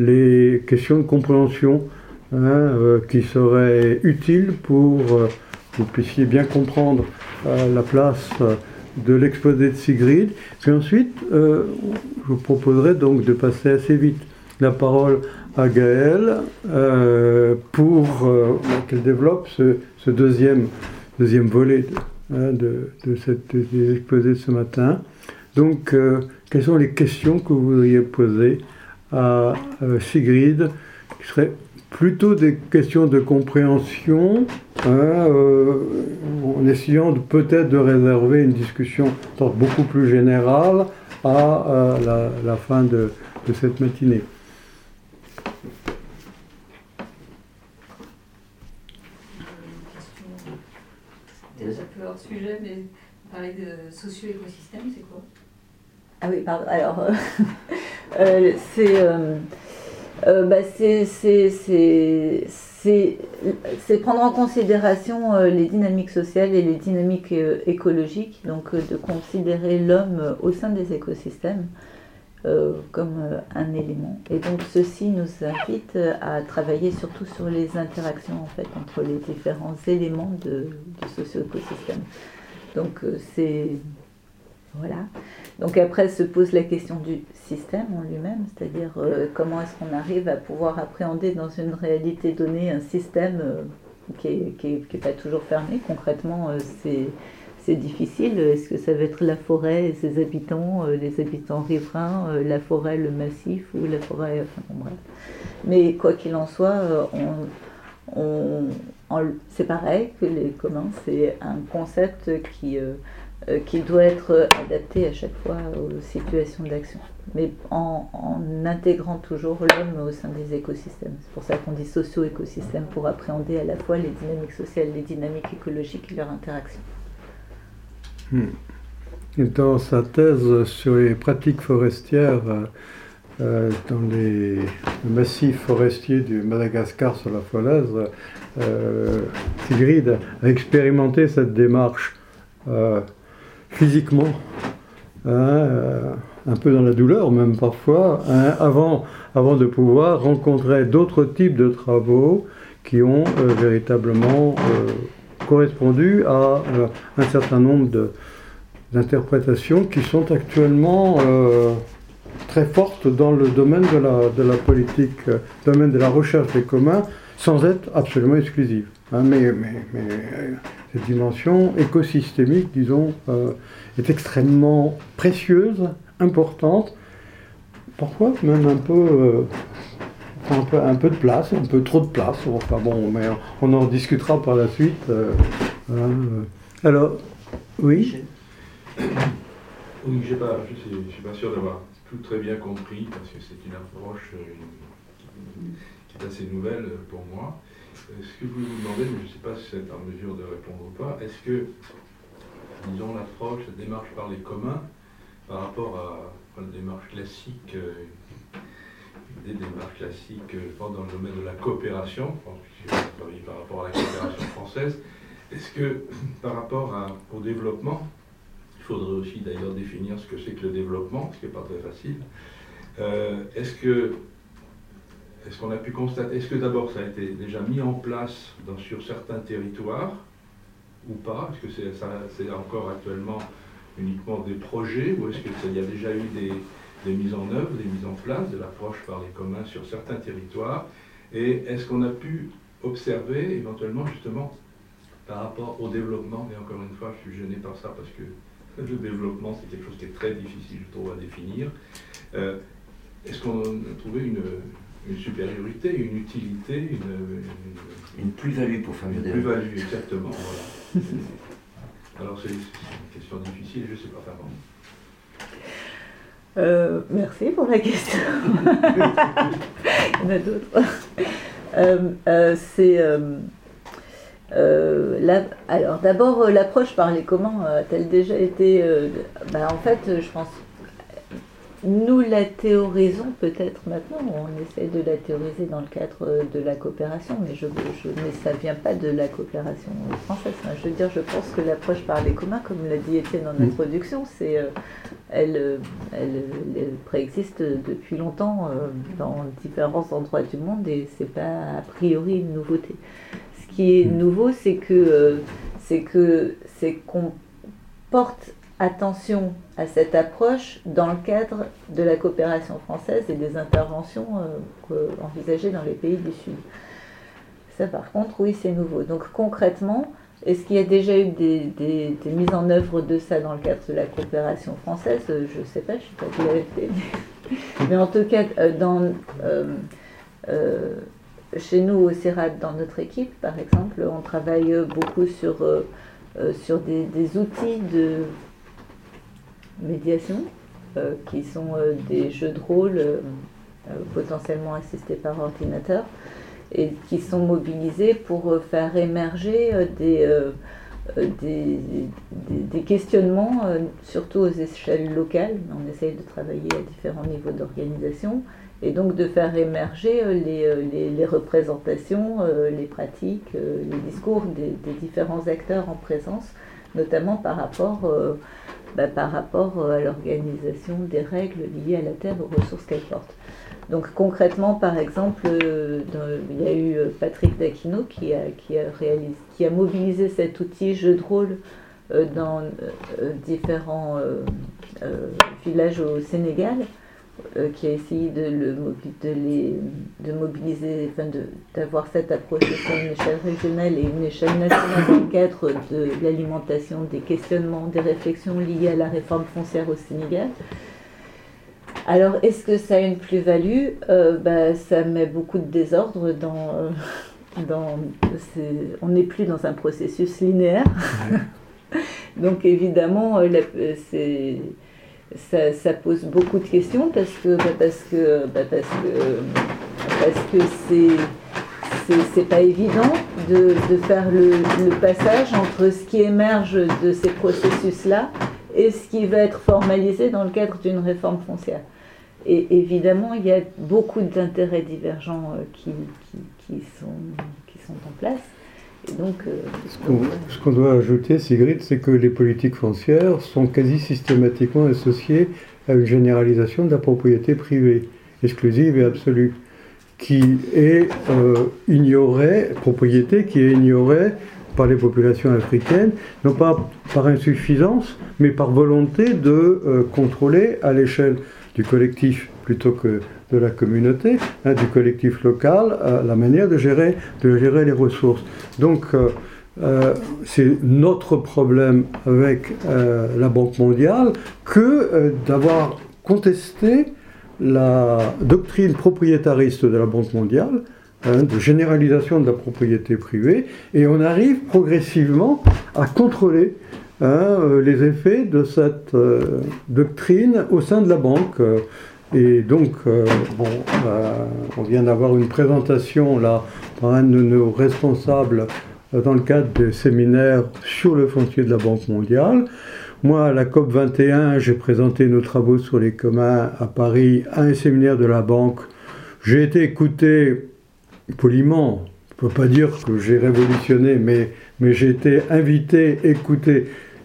les questions de compréhension hein, euh, qui seraient utiles pour euh, que vous puissiez bien comprendre euh, la place euh, de l'exposé de Sigrid. Puis ensuite, euh, je vous proposerai donc de passer assez vite la parole à Gaëlle euh, pour euh, qu'elle développe ce, ce deuxième, deuxième volet de, hein, de, de cet de exposé de ce matin. Donc, euh, quelles sont les questions que vous voudriez poser à euh, Sigrid, qui seraient plutôt des questions de compréhension, hein, euh, en essayant de, peut-être de réserver une discussion beaucoup plus générale à euh, la, la fin de, de cette matinée. Déjà peu hors sujet, mais parler de socio-écosystème, c'est quoi? Ah oui, pardon. Alors, euh, euh, c'est, euh, euh, bah c'est, c'est, c'est, c'est, c'est prendre en considération euh, les dynamiques sociales et les dynamiques euh, écologiques, donc euh, de considérer l'homme euh, au sein des écosystèmes euh, comme euh, un élément. Et donc ceci nous invite euh, à travailler surtout sur les interactions en fait entre les différents éléments de, du socio-écosystème. Donc euh, c'est voilà. Donc après se pose la question du système en lui-même, c'est-à-dire euh, comment est-ce qu'on arrive à pouvoir appréhender dans une réalité donnée un système euh, qui n'est qui est, qui est pas toujours fermé. Concrètement, euh, c'est, c'est difficile. Est-ce que ça va être la forêt et ses habitants, euh, les habitants riverains, euh, la forêt, le massif ou la forêt, enfin bon, bref. Mais quoi qu'il en soit, euh, on, on, on, c'est pareil que les communs, c'est un concept qui... Euh, qui doit être adapté à chaque fois aux situations d'action, mais en, en intégrant toujours l'homme au sein des écosystèmes. C'est pour ça qu'on dit socio-écosystème, pour appréhender à la fois les dynamiques sociales, les dynamiques écologiques et leur interaction. Hmm. Et dans sa thèse sur les pratiques forestières euh, dans les massifs forestiers du Madagascar sur la Falaise, euh, Sigrid a expérimenté cette démarche euh, physiquement, hein, euh, un peu dans la douleur même parfois, hein, avant, avant de pouvoir rencontrer d'autres types de travaux qui ont euh, véritablement euh, correspondu à euh, un certain nombre de, d'interprétations qui sont actuellement euh, très fortes dans le domaine de la, de la politique, euh, domaine de la recherche des communs, sans être absolument exclusive. Hein, mais, mais, mais euh, cette dimension écosystémique, disons, euh, est extrêmement précieuse, importante, parfois même un peu, euh, un peu, un peu de place, un peu trop de place. Enfin bon, mais on en discutera par la suite. Euh, euh, alors, oui. Oui, je ne suis pas sûr d'avoir tout très bien compris, parce que c'est une approche euh, qui, qui est assez nouvelle pour moi. Ce que je voulais vous demander, mais je ne sais pas si vous êtes en mesure de répondre ou pas, est-ce que, disons, l'approche, la démarche par les communs, par rapport à, à la démarche classique, euh, des démarches classiques euh, dans le domaine de la coopération, je pense que je par rapport à la coopération française, est-ce que, par rapport à, au développement, faudrait aussi d'ailleurs définir ce que c'est que le développement, ce qui n'est pas très facile. Euh, est-ce que, est-ce qu'on a pu constater, est-ce que d'abord ça a été déjà mis en place dans, sur certains territoires ou pas? Est-ce que c'est, ça, c'est encore actuellement uniquement des projets ou est-ce qu'il y a déjà eu des, des mises en œuvre, des mises en place de l'approche par les communs sur certains territoires? Et est-ce qu'on a pu observer éventuellement justement par rapport au développement, et encore une fois je suis gêné par ça parce que le développement c'est quelque chose qui est très difficile je trouve à définir, euh, est-ce qu'on a trouvé une, une supériorité, une utilité, une, une, une plus-value pour faire le développement? Une plus-value, exactement, voilà. Alors c'est, c'est une question difficile, je ne sais pas faire bon. Euh, merci pour la question. Il y en a d'autres. euh, euh, c'est... Euh, Euh, la, alors d'abord euh, l'approche par les communs euh, a-t-elle déjà été euh, bah, en fait euh, je pense nous la théorisons peut-être maintenant, on essaie de la théoriser dans le cadre euh, de la coopération, mais, je, je, mais ça ne vient pas de la coopération française. Enfin, je veux dire, je pense que l'approche par les communs, comme l'a dit Étienne en introduction, c'est, euh, elle, elle, elle préexiste depuis longtemps euh, dans différents endroits du monde et ce n'est pas a priori une nouveauté. Ce qui est nouveau, c'est que euh, c'est que c'est qu'on porte attention à cette approche dans le cadre de la coopération française et des interventions euh, envisagées dans les pays du Sud. Ça, par contre, oui, c'est nouveau. Donc, concrètement, est-ce qu'il y a déjà eu des, des, des mises en œuvre de ça dans le cadre de la coopération française? Je ne sais pas, je ne sais pas de la F T, mais, mais en tout cas, dans... Euh, euh, chez nous au CIRAD, dans notre équipe, par exemple, on travaille beaucoup sur, euh, sur des, des outils de médiation euh, qui sont euh, des jeux de rôle euh, potentiellement assistés par ordinateur et qui sont mobilisés pour euh, faire émerger euh, des, euh, des, des, des questionnements, euh, surtout aux échelles locales. On essaye de travailler à différents niveaux d'organisation. Et donc de faire émerger les, les, les représentations, les pratiques, les discours des, des différents acteurs en présence, notamment par rapport, euh, bah, par rapport à l'organisation des règles liées à la Terre, aux ressources qu'elle porte. Donc concrètement, par exemple, euh, dans, il y a eu Patrick Daquino qui a, qui a, réalisé, qui a mobilisé cet outil jeu de rôle euh, dans euh, différents euh, euh, villages au Sénégal. Euh, qui a essayé de, le, de, les, de mobiliser, enfin de, d'avoir cette approche sur une échelle régionale et une échelle nationale dans le cadre de l'alimentation, des questionnements, des réflexions liées à la réforme foncière au Sénégal. Alors, est-ce que ça a une plus-value? euh, bah, Ça met beaucoup de désordre dans... Euh, dans on n'est plus dans un processus linéaire. Donc, évidemment, la, c'est... Ça, ça pose beaucoup de questions parce que bah parce que bah parce que parce que c'est c'est, c'est pas évident de, de faire le, le passage entre ce qui émerge de ces processus-là et ce qui va être formalisé dans le cadre d'une réforme foncière. Et évidemment, il y a beaucoup d'intérêts divergents qui, qui, qui sont qui sont en place. Et donc, euh, ce, qu'on, ce qu'on doit ajouter, Sigrid, c'est que les politiques foncières sont quasi systématiquement associées à une généralisation de la propriété privée, exclusive et absolue, qui est euh, ignorée, propriété qui est ignorée par les populations africaines, non pas par insuffisance, mais par volonté de euh, contrôler à l'échelle du collectif plutôt que de la communauté, hein, du collectif local, euh, la manière de gérer, de gérer les ressources. Donc, euh, euh, c'est notre problème avec euh, la Banque mondiale que euh, d'avoir contesté la doctrine propriétariste de la Banque mondiale, hein, de généralisation de la propriété privée, et on arrive progressivement à contrôler hein, les effets de cette euh, doctrine au sein de la banque. Euh, Et donc, euh, bon, euh, on vient d'avoir une présentation là par un de nos responsables euh, dans le cadre des séminaires sur le foncier de la Banque mondiale. Moi, à la COP vingt et un, j'ai présenté nos travaux sur les communs à Paris à un séminaire de la Banque. J'ai été écouté poliment, je ne peux pas dire que j'ai révolutionné, mais, mais j'ai été invité, écouté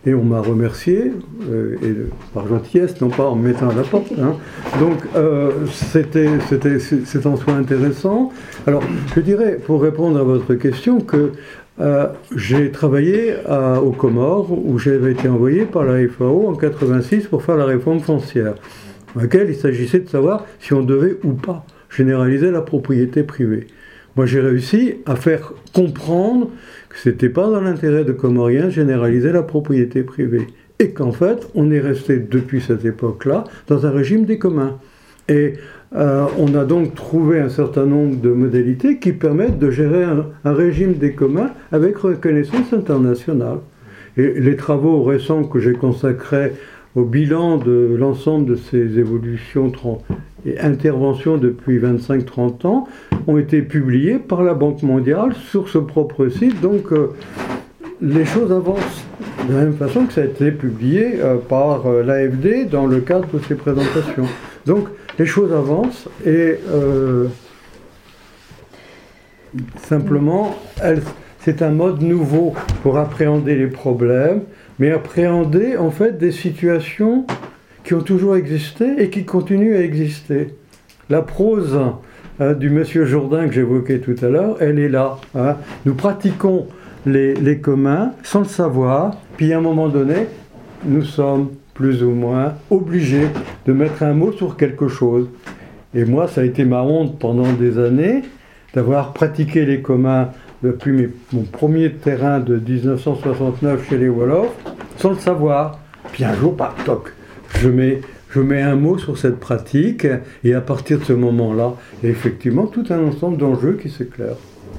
Et on m'a remercié, euh, et par gentillesse, non pas en me mettant à la porte. Hein. Donc, euh, c'était, c'était, c'est en soi intéressant. Alors, je dirais, pour répondre à votre question, que euh, j'ai travaillé à, aux Comores, où j'avais été envoyé par la F A O en quatre-vingt-six pour faire la réforme foncière, dans laquelle il s'agissait de savoir si on devait ou pas généraliser la propriété privée. Moi, j'ai réussi à faire comprendre que ce n'était pas dans l'intérêt de Comoriens de généraliser la propriété privée. Et qu'en fait, on est resté depuis cette époque-là dans un régime des communs. Et euh, on a donc trouvé un certain nombre de modalités qui permettent de gérer un, un régime des communs avec reconnaissance internationale. Et les travaux récents que j'ai consacrés au bilan de l'ensemble de ces évolutions et interventions depuis vingt-cinq trente ans ont été publiés par la Banque mondiale sur ce propre site. Donc euh, les choses avancent de la même façon que ça a été publié euh, par euh, l'A F D dans le cadre de ces présentations. Donc les choses avancent et euh, simplement elles, c'est un mode nouveau pour appréhender les problèmes, mais appréhender en fait des situations qui ont toujours existé et qui continuent à exister. La prose hein, du monsieur Jourdain que j'évoquais tout à l'heure, elle est là. Hein. Nous pratiquons les, les communs sans le savoir, puis à un moment donné, nous sommes plus ou moins obligés de mettre un mot sur quelque chose. Et moi, ça a été ma honte pendant des années d'avoir pratiqué les communs depuis mes, mon premier terrain de dix-neuf cent soixante-neuf chez les Wolofs, sans le savoir. Puis un jour, pas toc, je mets, je mets un mot sur cette pratique, et à partir de ce moment-là, il y a effectivement tout un ensemble d'enjeux qui s'éclairent.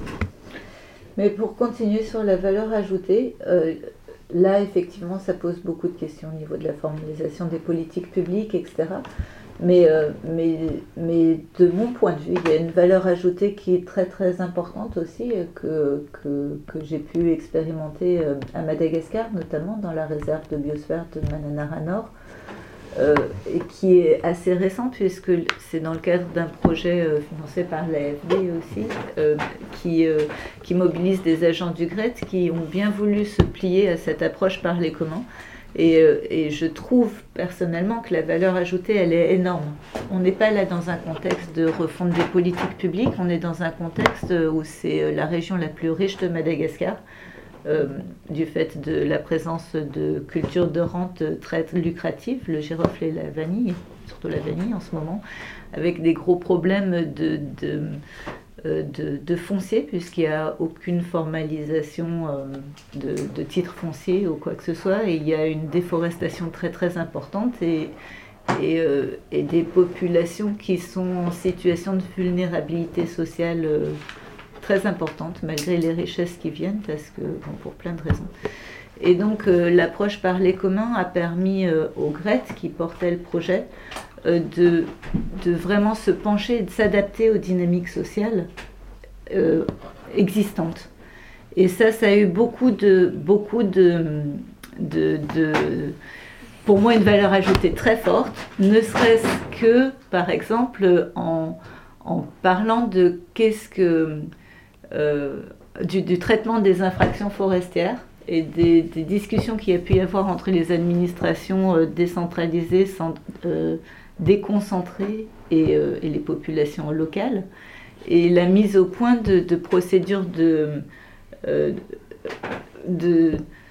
Mais pour continuer sur la valeur ajoutée, euh, là, effectivement, ça pose beaucoup de questions au niveau de la formalisation des politiques publiques, et cetera. Mais, euh, mais, mais de mon point de vue, il y a une valeur ajoutée qui est très très importante aussi, que, que, que j'ai pu expérimenter à Madagascar, notamment dans la réserve de biosphère de Mananara Nord, euh, et qui est assez récente puisque c'est dans le cadre d'un projet euh, financé par l'A F D aussi, euh, qui, euh, qui mobilise des agents du G R E T qui ont bien voulu se plier à cette approche par les communs. Et, euh, et je trouve personnellement que la valeur ajoutée, elle est énorme. On n'est pas là dans un contexte de refonte des politiques publiques, on est dans un contexte où c'est la région la plus riche de Madagascar, euh, du fait de la présence de cultures de rente très lucratives, le girofle et la vanille, surtout la vanille en ce moment, avec des gros problèmes de... de De, de foncier, puisqu'il n'y a aucune formalisation euh, de, de titre foncier ou quoi que ce soit, et il y a une déforestation très très importante et, et, euh, et des populations qui sont en situation de vulnérabilité sociale euh, très importante, malgré les richesses qui viennent, parce que, bon, pour plein de raisons. Et donc euh, l'approche par les communs a permis euh, au G R E T, qui portait le projet, De, de vraiment se pencher et de s'adapter aux dynamiques sociales euh, existantes. Et ça, ça a eu beaucoup de, beaucoup de, de, de, pour moi, une valeur ajoutée très forte, ne serait-ce que, par exemple, en, en parlant de qu'est-ce que, euh, du, du traitement des infractions forestières et des, des discussions qu'il y a pu y avoir entre les administrations euh, décentralisées, sans, euh, déconcentrées et, euh, et les populations locales, et la mise au point de, de procédures de, euh, de,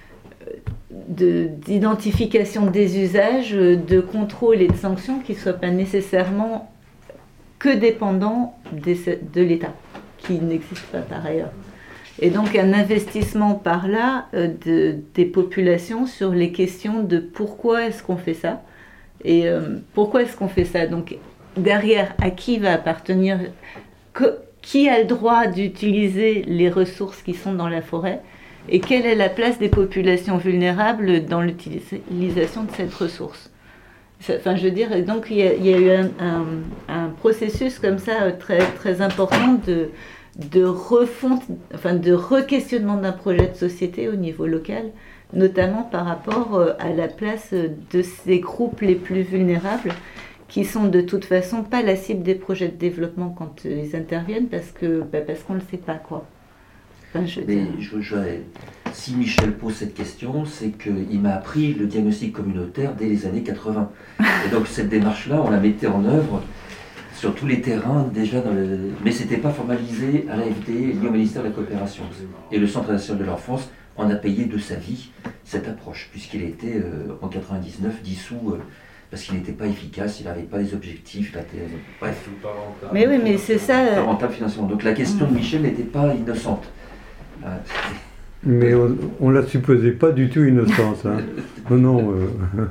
de, d'identification des usages, de contrôle et de sanctions qui ne soient pas nécessairement que dépendants des, de l'État, qui n'existe pas par ailleurs. Et donc un investissement par là euh, de, des populations sur les questions de pourquoi est-ce qu'on fait ça, et euh, pourquoi est-ce qu'on fait ça. Donc derrière, à qui va appartenir, que, qui a le droit d'utiliser les ressources qui sont dans la forêt, et quelle est la place des populations vulnérables dans l'utilisation de cette ressource. Enfin, je veux dire, donc il y a, il y a eu un, un, un processus comme ça très, très important de de refonte, enfin de re-questionnement d'un projet de société au niveau local, notamment par rapport à la place de ces groupes les plus vulnérables, qui sont de toute façon pas la cible des projets de développement quand ils interviennent, parce que bah parce qu'on ne le sait pas, quoi. Enfin, je veux Mais dire. je, je, si Michel pose cette question, c'est qu'il m'a appris le diagnostic communautaire dès les années quatre-vingts. Et donc cette démarche-là, on la mettait en œuvre sur tous les terrains déjà, dans le... mais ce n'était pas formalisé à l'A F D ni au ministère de la Coopération. Et le Centre national de l'enfance en a payé de sa vie cette approche, puisqu'il a été euh, en quatre-vingt-dix-neuf dissous euh, parce qu'il n'était pas efficace, il n'avait pas les objectifs, il était, euh, bref. Mais oui, mais c'est ça. Pas rentable financièrement. Donc la question de Michel n'était pas innocente. Euh, Mais on ne la supposait pas du tout innocente. Hein. Non, non. Euh...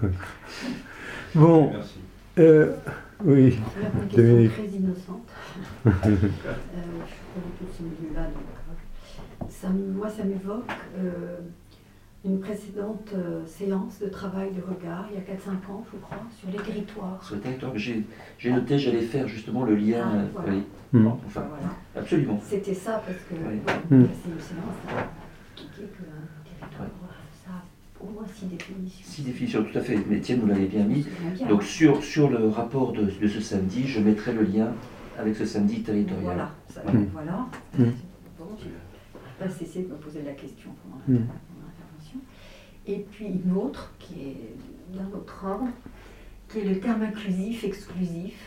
Bon. Merci. Euh, oui. Là, une question Dominique. très innocente. euh, je suis pas du tout de ce milieu-là, donc euh, ça, moi ça m'évoque euh, une précédente euh, séance de travail de regard, il y a quatre cinq ans, je crois, sur les territoires. sur le territoire, j'ai j'ai noté, j'allais faire justement le lien. Ah, euh, voilà. oui. Mm. Enfin, Enfin, voilà. absolument. C'était ça, parce que Oui. ouais, Mm. c'est une séance qui a expliqué qu'un territoire, ça a au moins six définitions. Six définitions, tout à fait. Mais Étienne, vous l'avez bien mis. Je me souviens bien. Donc sur, sur le rapport de, de ce samedi, je mettrai le lien avec ce samedi territorial. Voilà, ça, Mm. voilà. Mm. Bon, j'ai pas cessé de me poser la question pendant Mm. pendant l'intervention. Et puis une autre, qui est d'un autre ordre, qui est le terme inclusif, exclusif.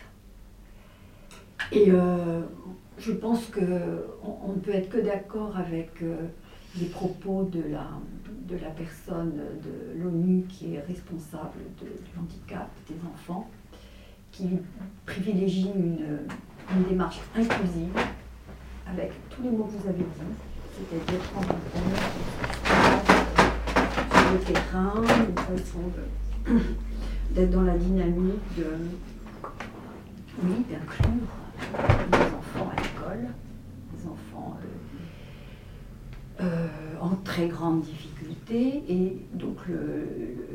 Et euh, je pense qu'on on ne peut être que d'accord avec euh, les propos de la, de la personne de l'ONU qui est responsable de, du handicap des enfants, qui privilégie une, une démarche inclusive avec tous les mots que vous avez dit, c'est-à-dire prendre en compte sur le terrain, une façon de- d'être dans la dynamique de, oui, d'inclure les enfants à l'école, les enfants euh, euh, en très grande difficulté. Et donc le,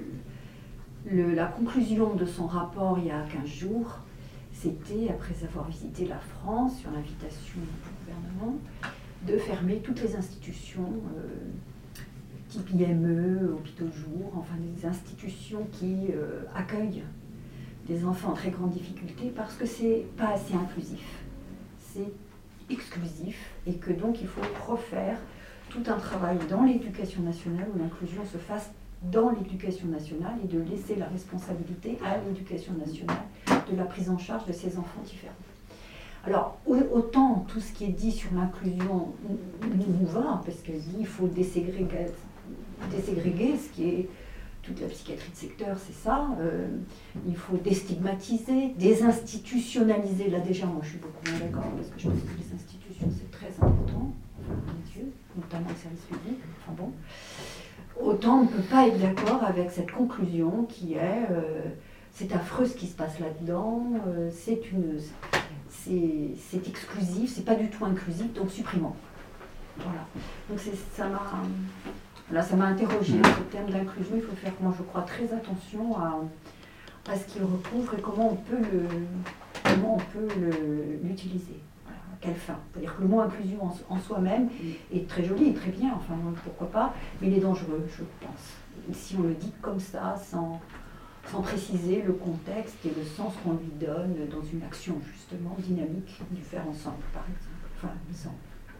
le- la conclusion de son rapport il y a quinze jours, c'était, après avoir visité la France sur l'invitation du gouvernement, de fermer toutes les institutions, euh, type I M E, hôpitaux de jour, enfin des institutions qui euh, accueillent des enfants en très grande difficulté parce que c'est pas assez inclusif, c'est exclusif et que donc il faut refaire tout un travail dans l'éducation nationale où l'inclusion se fasse dans l'éducation nationale et de laisser la responsabilité à l'éducation nationale de la prise en charge de ces enfants différents. Alors, autant tout ce qui est dit sur l'inclusion nous va, parce qu'il faut déségréger, déségréguer ce qui est toute la psychiatrie de secteur, c'est ça. Euh, il faut déstigmatiser, désinstitutionnaliser. Là déjà, moi je suis beaucoup moins d'accord, parce que je pense que les institutions c'est très important, enfin, à mes yeux, notamment le service public. Enfin bon. Autant on ne peut pas être d'accord avec cette conclusion qui est euh, c'est affreux ce qui se passe là-dedans, euh, c'est une c'est, c'est exclusif, c'est pas du tout inclusif, donc supprimons. Voilà. Donc c'est, ça m'a là, ça m'a interrogé, ce terme d'inclusion, il faut faire, moi je crois, très attention à, à ce qu'il recouvre et comment on peut le comment on peut le, l'utiliser. Voilà. À quelle fin? C'est-à-dire que le mot inclusion en, en soi-même est très joli et très bien, enfin pourquoi pas, mais il est dangereux, je pense. Si on le dit comme ça, sans, sans préciser le contexte et le sens qu'on lui donne dans une action justement dynamique du faire ensemble, par exemple. Enfin, exemple.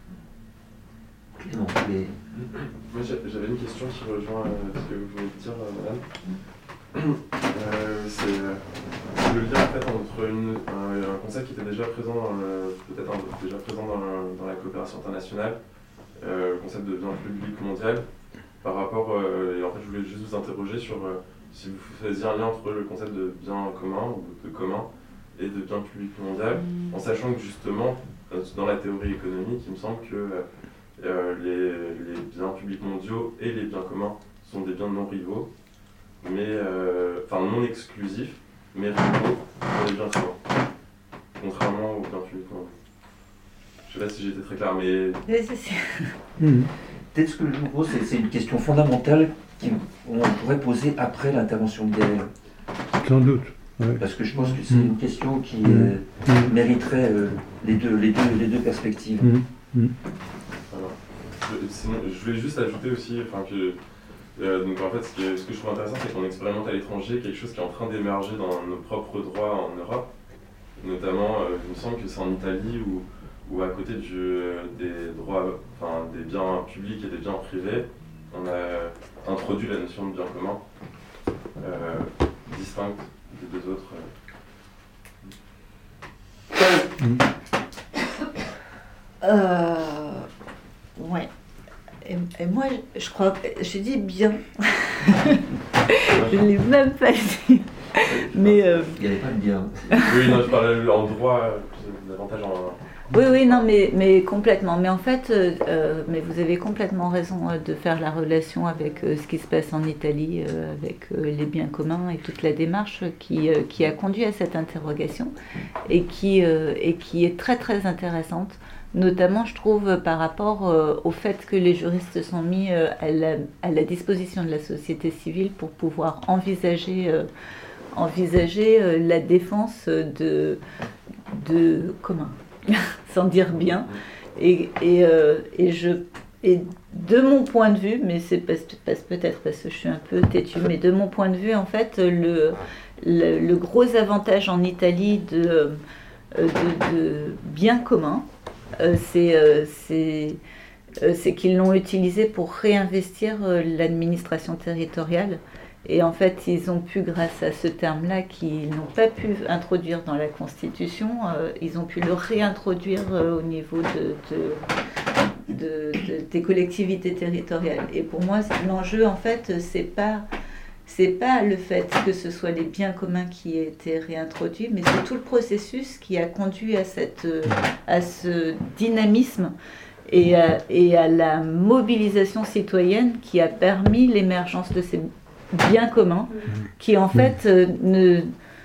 Clément, les... Moi j'avais une question qui rejoint euh, ce que vous venez de dire, euh, madame. Euh, c'est euh, le lien en fait entre une, un, un concept qui était déjà présent, dans le- peut-être un- déjà présent dans, le- dans la coopération internationale, euh, le concept de bien public mondial, par rapport, euh, et en fait je voulais juste vous interroger sur euh, si vous faisiez un lien entre le concept de bien commun ou de commun et de bien public mondial, en sachant que justement, dans la théorie économique, il me semble que euh, Euh, les, les biens publics mondiaux et les biens communs sont des biens non rivaux, mais euh, enfin non exclusifs, mais rivaux pour les biens communs, contrairement aux biens publics mondiaux. Je sais pas si j'étais très clair, mais Oui, c'est sûr. Mmh. Peut-être ce que je vous pose, c'est, c'est une question fondamentale qu'on pourrait poser après l'intervention de Gaël. Sans doute. Ouais. Parce que je pense que c'est Mmh. une question qui Mmh. euh, Mmh. mériterait euh, les, deux, les, deux, les deux perspectives. Mmh. Mmh. voilà. Je, sinon, je voulais juste ajouter aussi, enfin que euh, donc en fait, ce, qui est, ce que je trouve intéressant, c'est qu'on expérimente à l'étranger quelque chose qui est en train d'émerger dans nos propres droits en Europe. Notamment, euh, il me semble que c'est en Italie où où à côté du, des droits, enfin des biens publics et des biens privés, on a introduit la notion de bien commun, euh, distincte des deux autres. Mmh. Euh, ouais. Et, et moi, je crois, j'ai dit bien. Je ne l'ai même pas dit. Mais euh... il n'y avait pas de bien. Oui, non, je parlais en droit, davantage en. Oui, oui, non, mais, mais complètement. Mais en fait, euh, mais vous avez complètement raison de faire la relation avec euh, ce qui se passe en Italie, euh, avec euh, les biens communs et toute la démarche qui, euh, qui a conduit à cette interrogation et qui, euh, et qui est très, très intéressante. Notamment, je trouve, par rapport euh, au fait que les juristes sont mis euh, à, la, à la disposition de la société civile pour pouvoir envisager, euh, envisager euh, la défense de... de comment sans dire bien. Et, et, euh, et, je, et de mon point de vue, mais c'est peut-être parce que je suis un peu têtue, mais de mon point de vue, en fait, le, le, le gros avantage en Italie de, de, de biens communs, euh, c'est euh, euh, qu'ils l'ont utilisé pour réinvestir euh, l'administration territoriale. Et en fait, ils ont pu, grâce à ce terme-là, qu'ils n'ont pas pu introduire dans la Constitution, euh, ils ont pu le réintroduire euh, au niveau de, de, de, de, des collectivités territoriales. Et pour moi, l'enjeu, en fait, c'est pas, c'est pas le fait que ce soit les biens communs qui aient été réintroduits, mais c'est tout le processus qui a conduit à, cette, à ce dynamisme et à, et à la mobilisation citoyenne qui a permis l'émergence de ces biens communs, qui en fait euh, ne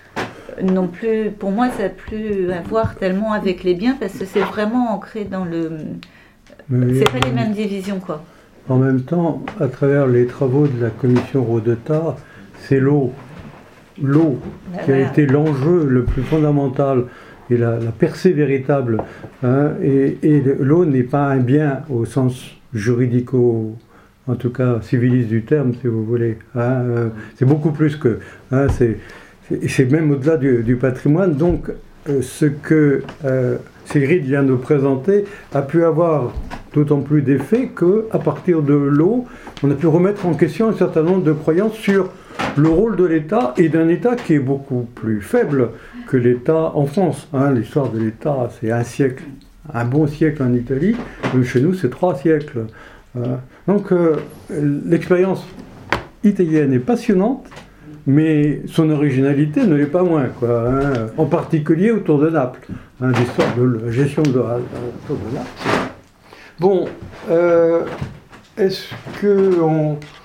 non plus, pour moi, ça n'a plus à voir tellement avec les biens parce que c'est vraiment ancré dans le. Oui, c'est pas les mêmes divisions, quoi. En même temps, à travers les travaux de la commission Rodotà, c'est l'eau, l'eau ben qui voilà. a été l'enjeu le plus fondamental et la, la percée véritable. Hein, et et l'eau n'est pas un bien au sens juridico. En tout cas, civiliste du terme, si vous voulez. Hein, euh, c'est beaucoup plus que... Hein, c'est même au-delà du, du patrimoine. Donc, euh, ce que euh, Sigrid vient de présenter a pu avoir d'autant plus d'effet qu'à partir de l'eau, on a pu remettre en question un certain nombre de croyances sur le rôle de l'État et d'un État qui est beaucoup plus faible que l'État en France. Hein, l'histoire de l'État, c'est un siècle, un bon siècle en Italie. Chez nous, c'est trois siècles. Donc euh, l'expérience italienne est passionnante, mais son originalité ne l'est pas moins, quoi, hein, en particulier autour de Naples, hein, l'histoire de la gestion de, autour de Naples. Bon, euh, est-ce qu'on